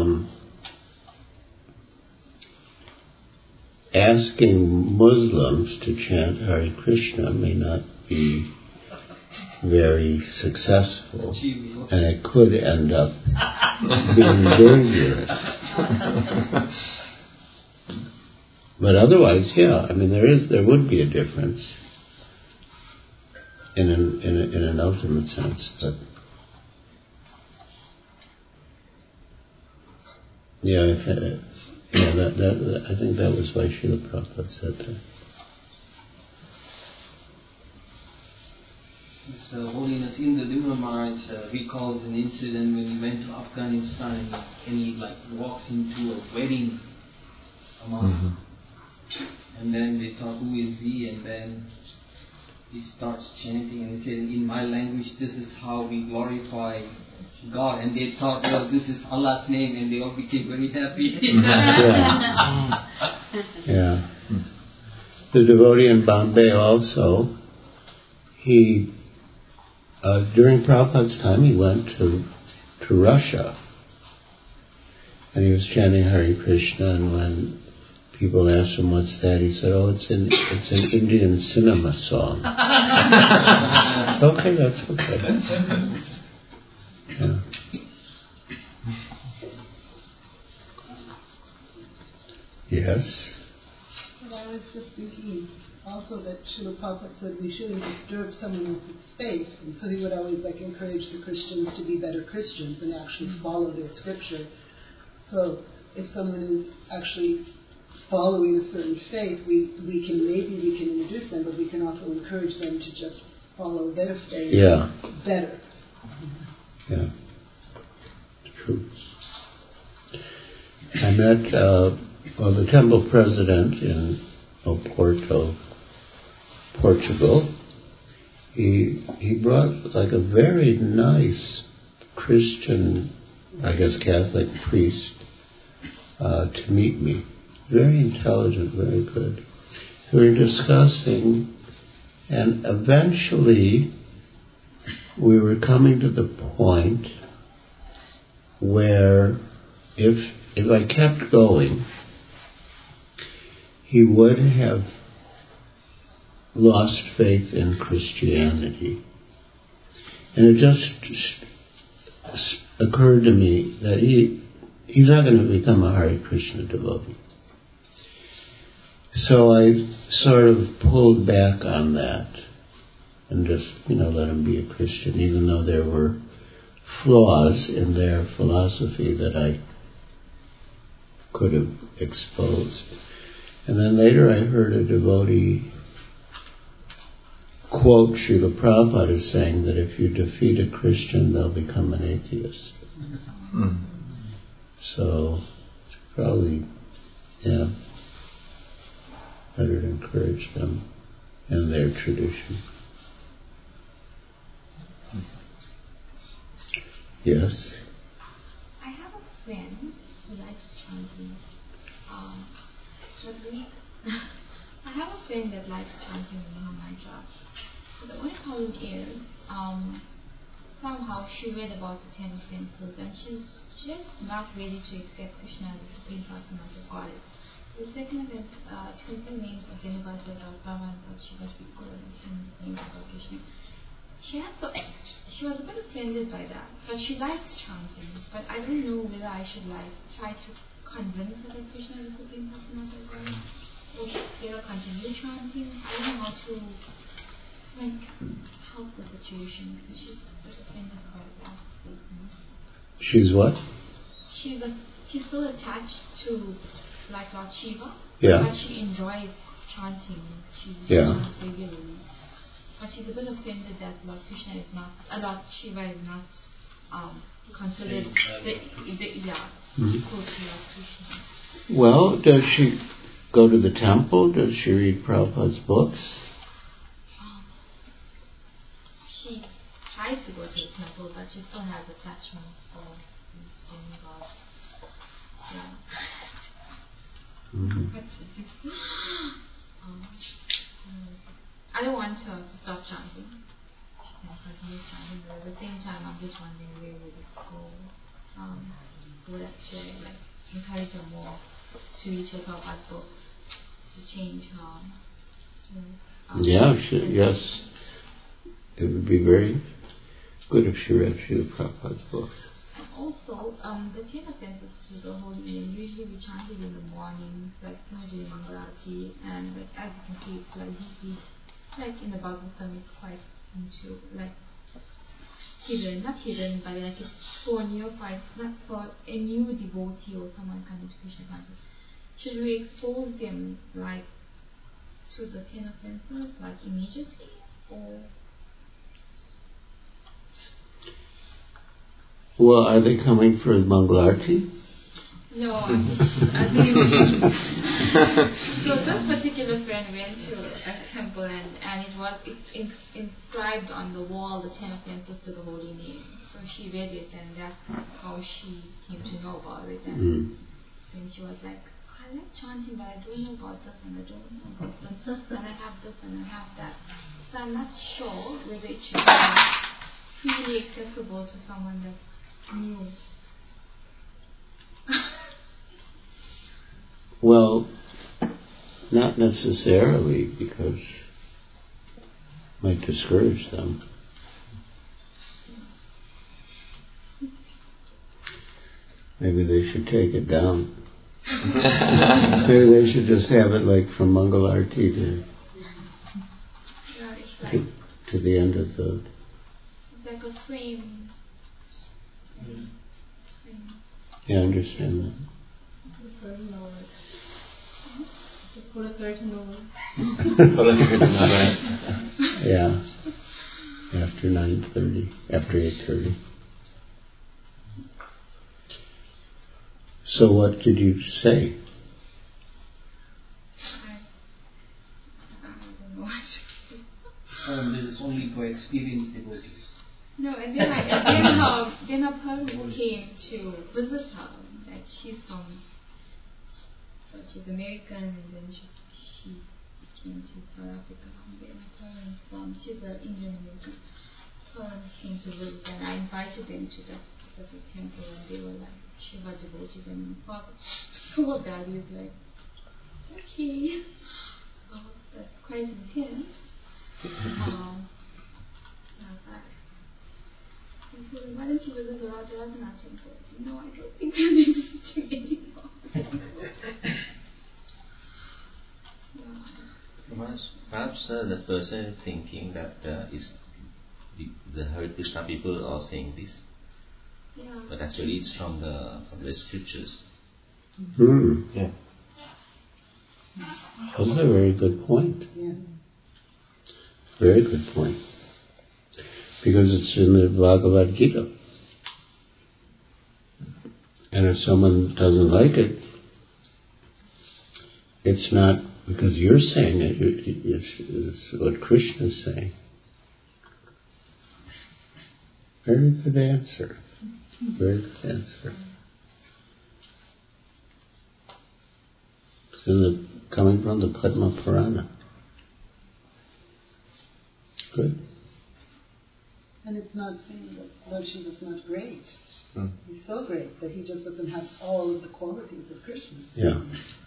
asking Muslims to chant Hare Krishna may not be very successful, and it could end up being dangerous. But otherwise, yeah, I mean, there would be a difference in an ultimate sense, but Yeah, I think that was why Srila Prabhupada said that. His Holiness Indra Maharaj recalls an incident when he went to Afghanistan and he walks into a wedding and then they thought, who is he? And then he starts chanting and he said, in my language, this is how we glorify God. And they thought, well, this is Allah's name, and they all became very happy. Yeah. The devotee in Bombay also, he during Prabhupada's time, he went to Russia, and he was chanting Hare Krishna. And when people asked him what's that, he said, "Oh, it's an Indian cinema song." It's okay. That's okay. Yeah. Yes. But I was just thinking also that Srila Prabhupada said we shouldn't disturb someone else's faith, and so he would always encourage the Christians to be better Christians and actually follow their scripture. So if someone is actually following a certain faith, we can introduce them, but we can also encourage them to just follow their faith better. Yeah. True. I met the temple president in Oporto, Portugal. He brought a very nice Christian, I guess Catholic priest to meet me. Very intelligent, very good. We were discussing, and eventually we were coming to the point where if I kept going, he would have lost faith in Christianity. And it just occurred to me that he's not going to become a Hare Krishna devotee. So I sort of pulled back on that and just, let him be a Christian, even though there were flaws in their philosophy that I could have exposed. And then later I heard a devotee quote Srila Prabhupada as saying that if you defeat a Christian, they'll become an atheist. So it's probably, better to encourage them in their tradition. Yes? I have a friend who likes chanting. I have a friend that likes chanting Mahamantra. The only problem is, somehow she read about the 10 offenses and she's just not ready to accept Krishna as the Supreme Personality of God. The second offense, twinkle names of Demigods without Brahma and Shiva, and names of Krishna. She was a bit offended by that, but she likes chanting. But I don't know whether I should try to convince her that Krishna is the Supreme Personality of God, or let her continue chanting. I don't know how to help the situation because she's offended by that statement. She's what? She's still attached to Lord Shiva, but she enjoys chanting. She chants regularly. But she's a bit offended that Lord Shiva is not considered deity of Krishna. Well, does she go to the temple? Does she read Prabhupada's books? She tries to go to the temple, but she still has attachments for demigods. What to do? I don't want her to stop chanting. She can continue chanting, but at the same time, I'm just wondering where would it go? Would I encourage her more to read her Prabhupada's book, to change her? Yes. It would be very good if she read Srila Prabhupada's books. And also, the 10 offenses to the holy name, usually we chant it in the morning, during Mangalati, and as you can see, it's deeply, in the Bhagavatam, it's quite into, hidden, not hidden, but like for neophyte, not for a new devotee or someone coming to Krishna consciousness. Should we expose them like to the 10 offenses, like immediately, or? Well, are they coming for Mangalarti? No, I think so this particular friend went to a temple and it was inscribed on the wall the 10 offenses to the holy name. So she read it and that's how she came to know about it. And then she was like, I like chanting but I don't know about this and I don't know about this and I have this and I have that. So I'm not sure whether it should be freely accessible to someone that's new. Well, not necessarily, because it might discourage them. Maybe they should take it down. Maybe they should just have it like from Mangalarti to the end of the... It's like a frame. Yeah, I understand that. Put a curtain over. Yeah. After 9:30, after 8:30. So what did you say? I don't know what. This is only for experienced devotees. No, and then a person came to visit her. Like she's American, and then she came to South Africa. And then she's an Indian American. Her came to visit, and I invited them to the temple, and they were like Shiva devotees, and poor daddy was like, okay, that's quite intense. And so why don't you visit the Radharana temple? No, I don't think I'll be visiting anymore. Perhaps the person is thinking that the Hare Krishna people are saying this, but actually it's from the scriptures. Yeah. That's a very good point. Yeah. Very good point. Because it's in the Bhagavad Gita. And if someone doesn't like it, it's not because you're saying it, it's what Krishna is saying. Very good answer. Very good answer. It's coming from the Padma Purana. Good. And it's not saying that Lord Shiva's not great. He's so great, but he just doesn't have all of the qualities of Krishna. Yeah.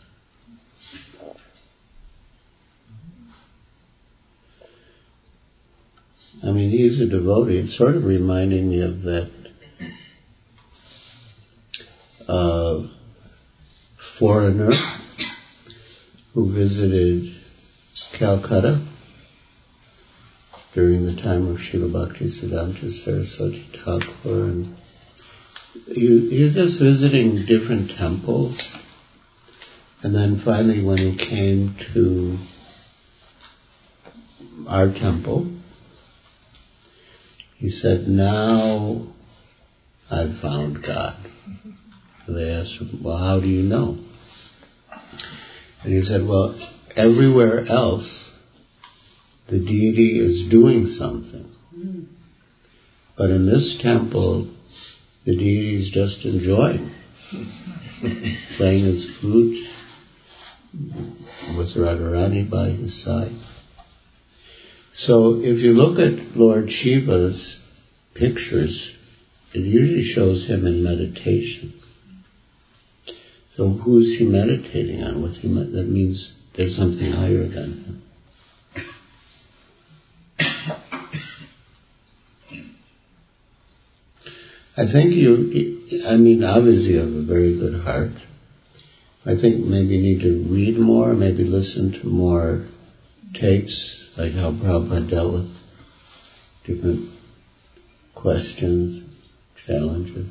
I mean, he's a devotee. It's sort of reminding me of that foreigner who visited Calcutta during the time of Srila Bhaktisiddhanta Saraswati Thakur, and he was just visiting different temples, and then finally when he came to our temple, he said, now I've found God. And they asked him, well, how do you know? And he said, well, everywhere else the deity is doing something. But in this temple, the deity is just enjoying, playing his flute with Radharani by his side. So if you look at Lord Shiva's pictures, it usually shows him in meditation. So who's he meditating on? That means there's something higher than him. I think obviously you have a very good heart. I think maybe you need to read more, maybe listen to more tapes, like how Prabhupada dealt with different questions, challenges?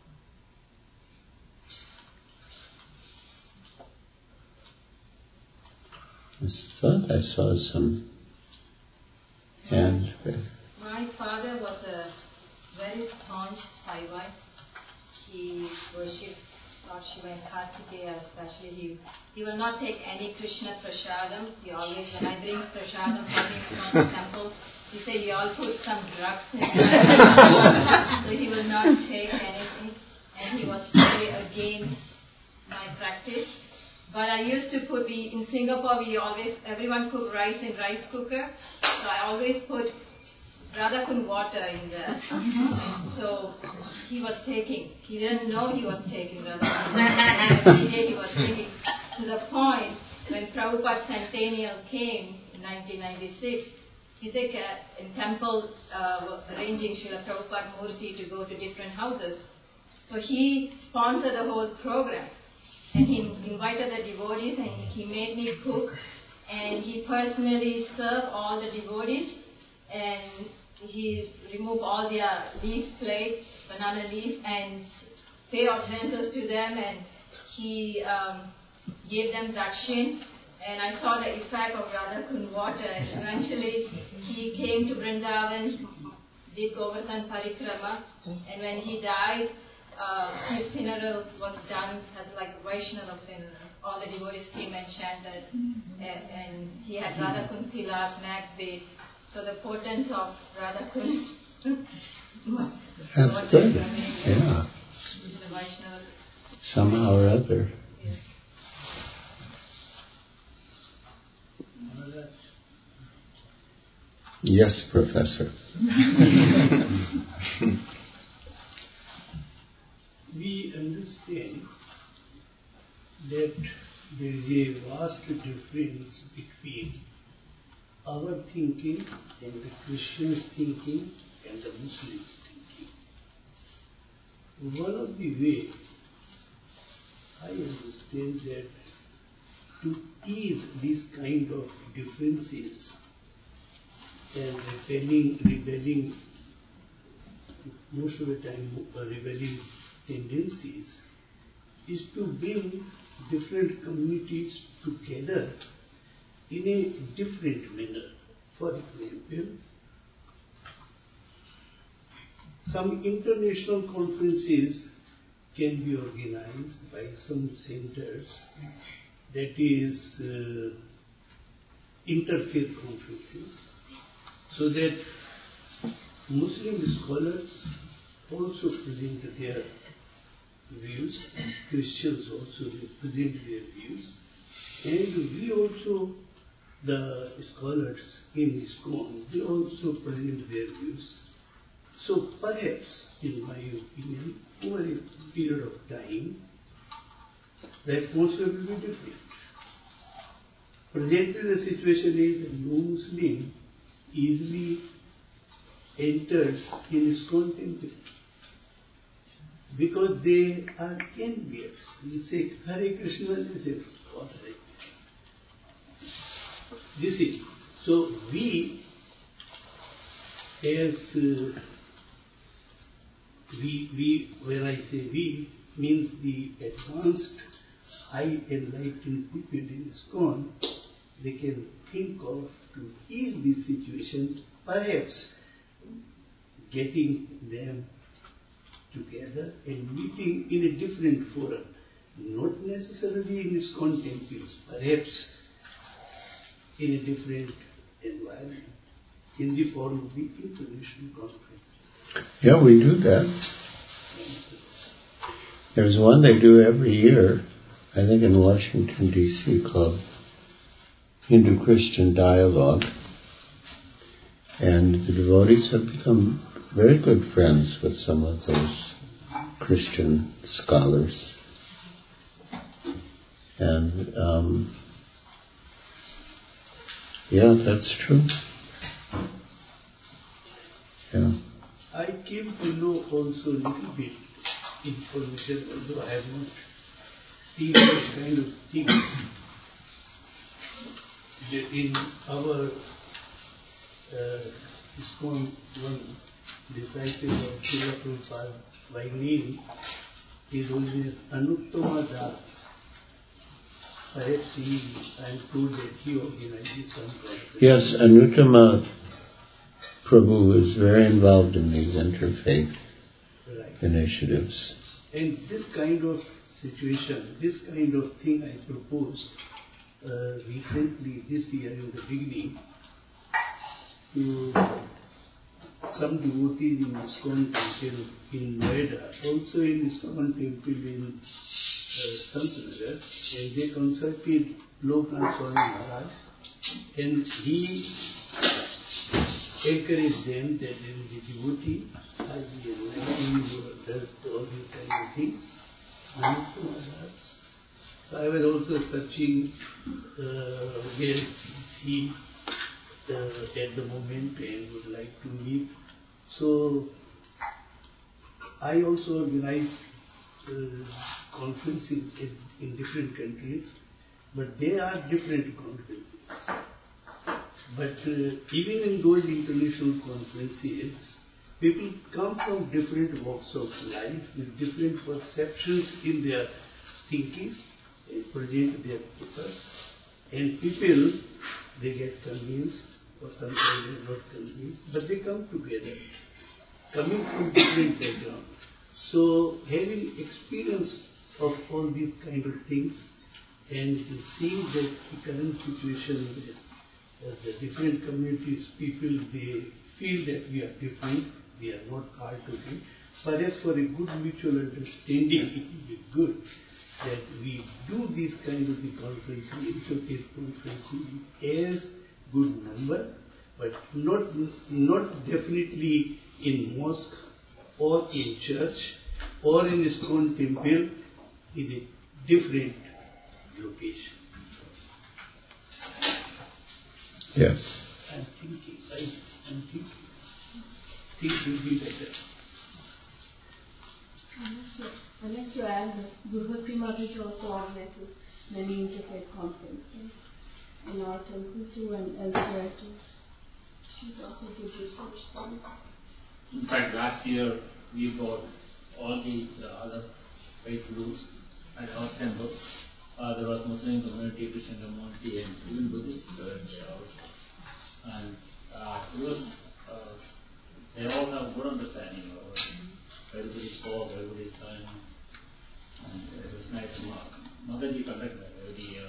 I thought I saw some hands. My father was a very staunch Saivite. He worshipped Lord Shiva and Kartikeya especially. He will not take any Krishna prasadam. He always, when I bring prasadam for him from the temple, he said, you all put some drugs in it. So he will not take anything. And he was very against my practice. But I used to put, in Singapore, everyone cook rice in rice cooker. So I always put Radhakund water in there. So he was taking. He didn't know he was taking Radhakund. Every day he was taking. To the point, when Prabhupada's centennial came in 1996, he said in temple arranging Srila Prabhupada Murti to go to different houses. So he sponsored the whole program. And he invited the devotees and he made me cook. And he personally served all the devotees. And he removed all their leaf plate, banana leaf, and paid obeisances to them. And he gave them dakshin. And I saw the effect of Radhakund water. And eventually he came to Vrindavan, did Govardhan Parikrama. And when he died, his funeral was done as like Vaishnava funeral. All the devotees came and chanted, and he had Radhakund Tilak, Nagdev. So the portents of Radhakund. That's good. Yeah. The Vaishnavas. Somehow or other. Yes. Yes, Professor. We understand that there is a vast difference between our thinking and the Christians' thinking and the Muslims' thinking. One of the ways I understand that to ease these kind of differences and rebelling most of the time rebelling tendencies is to bring different communities together in a different manner. For example, some international conferences can be organized by some centers, that is interfaith conferences, so that Muslim scholars also present their views, Christians also present their views, and we also, the scholars in ISKCON, they also present their views. So perhaps, in my opinion, over a period of time, the atmosphere will be different. Presently the situation is that no Muslim easily enters in ISKCON temple, because they are envious. You say Hare Krishna, they say God Hare. This is, so we, as when I say we, means the advanced, high enlightened people in ISKCON, they can think of to ease this situation, perhaps getting them together and meeting in a different forum, not necessarily in ISKCON temples, perhaps in a different environment, in the form of the international conference. Yeah, we do that. There's one they do every year, I think in Washington, D.C., called Hindu-Christian Dialogue. And the devotees have become very good friends with some of those Christian scholars. And yeah, that's true. Yeah. I came to know also a little bit information, although I have not seen those kind of things. That in our ISKCON one disciple of Srila Prabhupada by name is always Anuttama Das. Perhaps I am told that he organizes some conference. Yes, Anuttama Prabhu is very involved in these interfaith initiatives. And this kind of situation, this kind of thing I proposed recently this year in the beginning to some devotees in ISKCON temple in Noida, also in ISKCON temple in Santanagar, and they consulted Loknath Swami Maharaj, and he encouraged them that there is a devotee, as he does all these kind of things. So I was also searching where he at the moment and would like to meet. So I also organize conferences in different countries, but they are different conferences. But even in those international conferences, people come from different walks of life with different perceptions in their thinking, they present their papers, and people, they get convinced, or sometimes they are not convinced, but they come together, coming from different backgrounds. So having experience of all these kind of things and seeing that the current situation that the different communities, people, they feel that we are different, we are not part of it. But as for a good mutual understanding, it will be good that we do this kind of the conferencing, interfaith conferencing as good number, but not definitely in mosque or in church or in ISKCON temple in a different location. Yes. I'm thinking. Things will be better. I'd like to add that Guruvati Mataji also organizes many interfaith conferences in our temple too and elsewhere too. She's also good research for it. In fact, last year we brought all the other faith groups at our temple. There was Muslim community, Christian community, and even Buddhist there also. And it was, they all have good understanding of everybody's talk, everybody's time, and it was nice to mark. Mataji conducts that every year.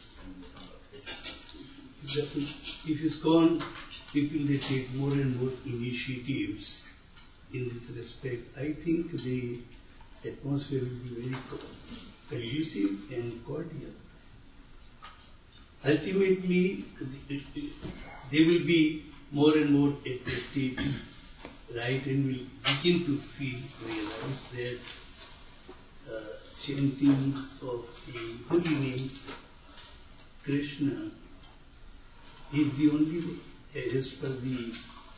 If ISKCON, people they take more and more initiatives in this respect, I think the atmosphere will be very conducive and cordial. Ultimately, they will be more and more effective, right, and will begin to realize that chanting of the holy names, Krishna, is the only way, as per the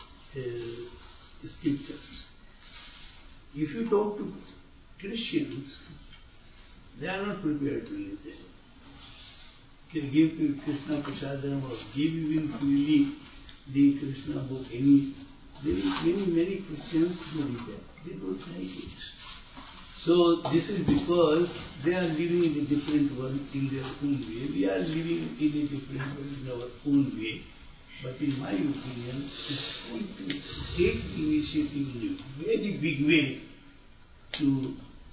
scriptures. If you talk to Christians, they are not prepared to listen. Can give you Krishna Prasadam or give even freely the Krishna book. Many Christians do that. They don't like it. So this is because they are living in a different world in their own way. We are living in a different world in our own way. But in my opinion, it's going to take initiative in a very big way to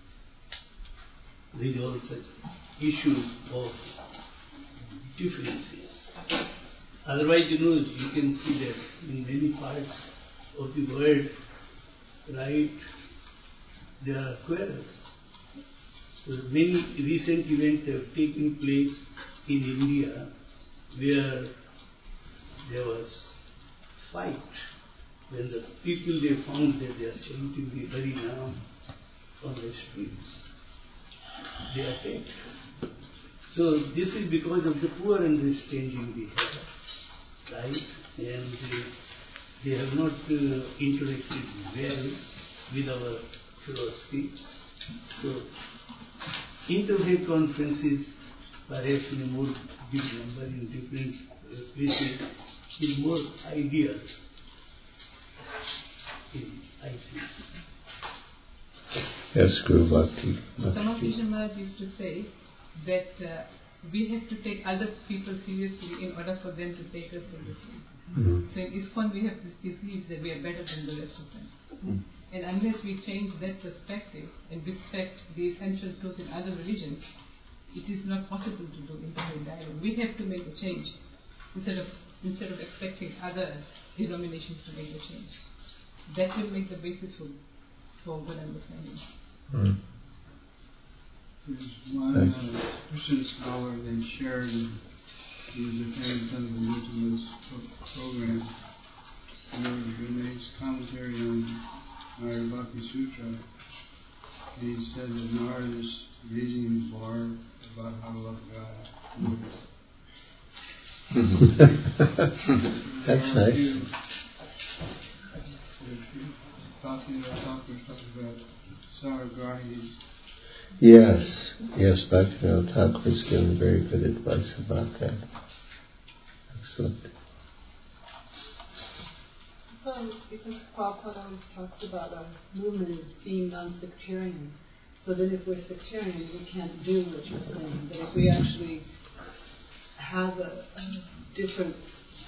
resolve such issues of differences. Otherwise, you can see that in many parts of the world, right, there are quarrels. So many recent events have taken place in India where there was fight. When the people they found that they are chanting the Hari Naam on the streets, they attacked. So this is because of the poor understanding we have, right? And they have not interacted well with our philosophy. So interfaith conferences, perhaps in a more big number in different places, is more ideal. I feel. Yes, Guru Bhakti. Samakrishna Maharaj used to say that we have to take other people seriously in order for them to take us seriously. Mm. So in ISKCON we have this disease that we are better than the rest of them. Mm. And unless we change that perspective and respect the essential truth in other religions, it is not possible to do interfaith dialogue. We have to make a change instead of expecting other denominations to make a change. That will make the basis for good understanding. Mm. There's one Christian scholar named Sheridan. He was attending some of the Newton's program. He makes commentary on Narada Bhakti Sutra. He said that Narada is raising his bar about how to love God. That's nice. Talking about Saragrahi. Yes, Bhaktivinoda Thakur has given very good advice about that. Excellent. So, because Prabhupada always talks about our movement as being non-sectarian, so that if we're sectarian, we can't do what you're saying. But if we actually have a different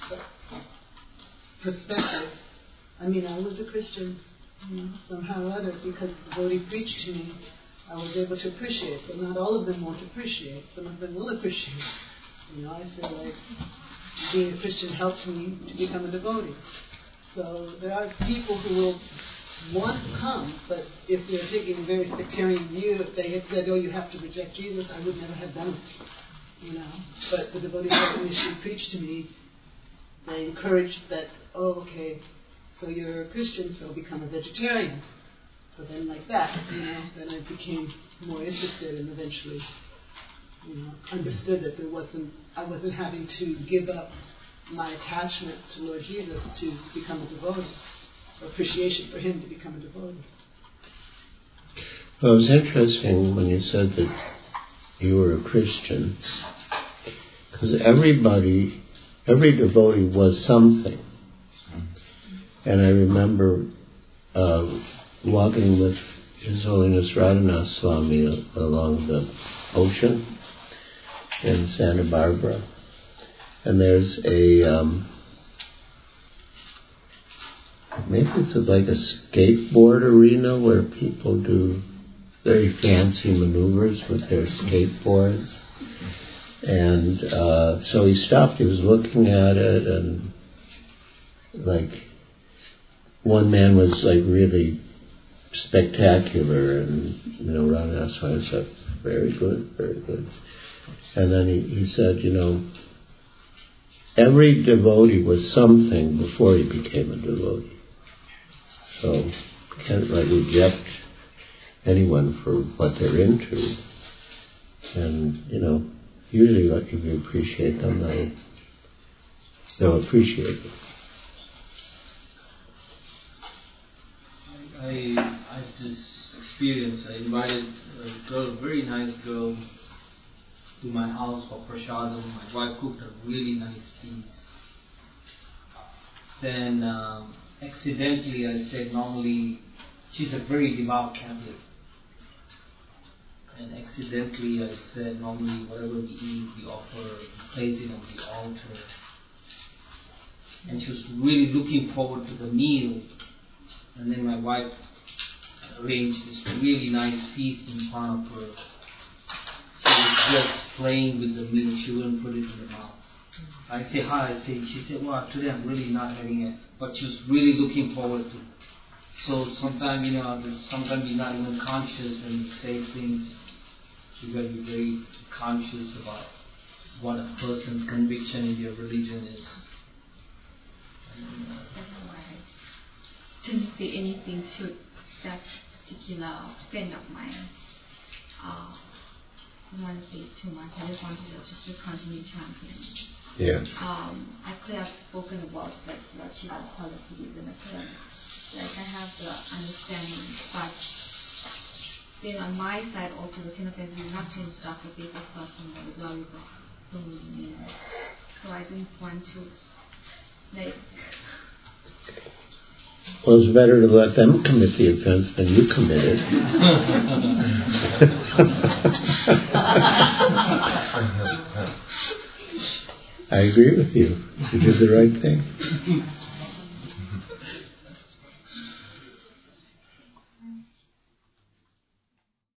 perspective, I mean, I was a Christian, somehow or other, because the devotee preached to me, I was able to appreciate. So not all of them won't appreciate. Some of them will appreciate. I feel like being a Christian helped me to become a devotee. So there are people who will want to come, but if they're taking a very sectarian view, if they had said, you have to reject Jesus, I would never have done it. But the devotees that initially preached to me, they encouraged that, okay, so you're a Christian, so become a vegetarian. So then like that, then I became more interested and eventually, understood that I wasn't having to give up my attachment to Lord Jesus to become a devotee, or appreciation for him to become a devotee. Well, it was interesting when you said that you were a Christian, because every devotee was something. And I remember walking with His Holiness Radhanath Swami along the ocean in Santa Barbara. And there's maybe it's like a skateboard arena where people do very fancy maneuvers with their skateboards. And so he stopped, he was looking at it, and like one man was like really spectacular, and Radhanath Swami said, very good, very good. And then he said, every devotee was something before he became a devotee. So you can't reject anyone for what they're into. And, usually if you appreciate them, they'll appreciate it. I had this experience. I invited a girl, a very nice girl, to my house for prasadam. My wife cooked a really nice piece. Then accidentally I said, normally she's a very devout Catholic, and accidentally I said, normally whatever we eat, we offer, we place it on the altar. And she was really looking forward to the meal. And then my wife arranged this really nice feast in front of her. She was just playing with the meal. She wouldn't put it in the mouth. I say hi. She said, wow, today I'm really not having it. But she was really looking forward to it. So sometimes, sometimes you're not even conscious when you say things. You got to be very conscious about what a person's conviction in your religion is. Didn't say anything to that particular friend of mine. I didn't want to say too much. I just wanted to just continue chanting. Yes. I could have spoken about what she was told to do in the prayer. I have the understanding, but then on my side also the sin of envy will not change Dr. Baker's thoughts on the glory of the holy name. So I didn't want to Well, it's better to let them commit the offense than you commit it. I agree with you. You did the right thing.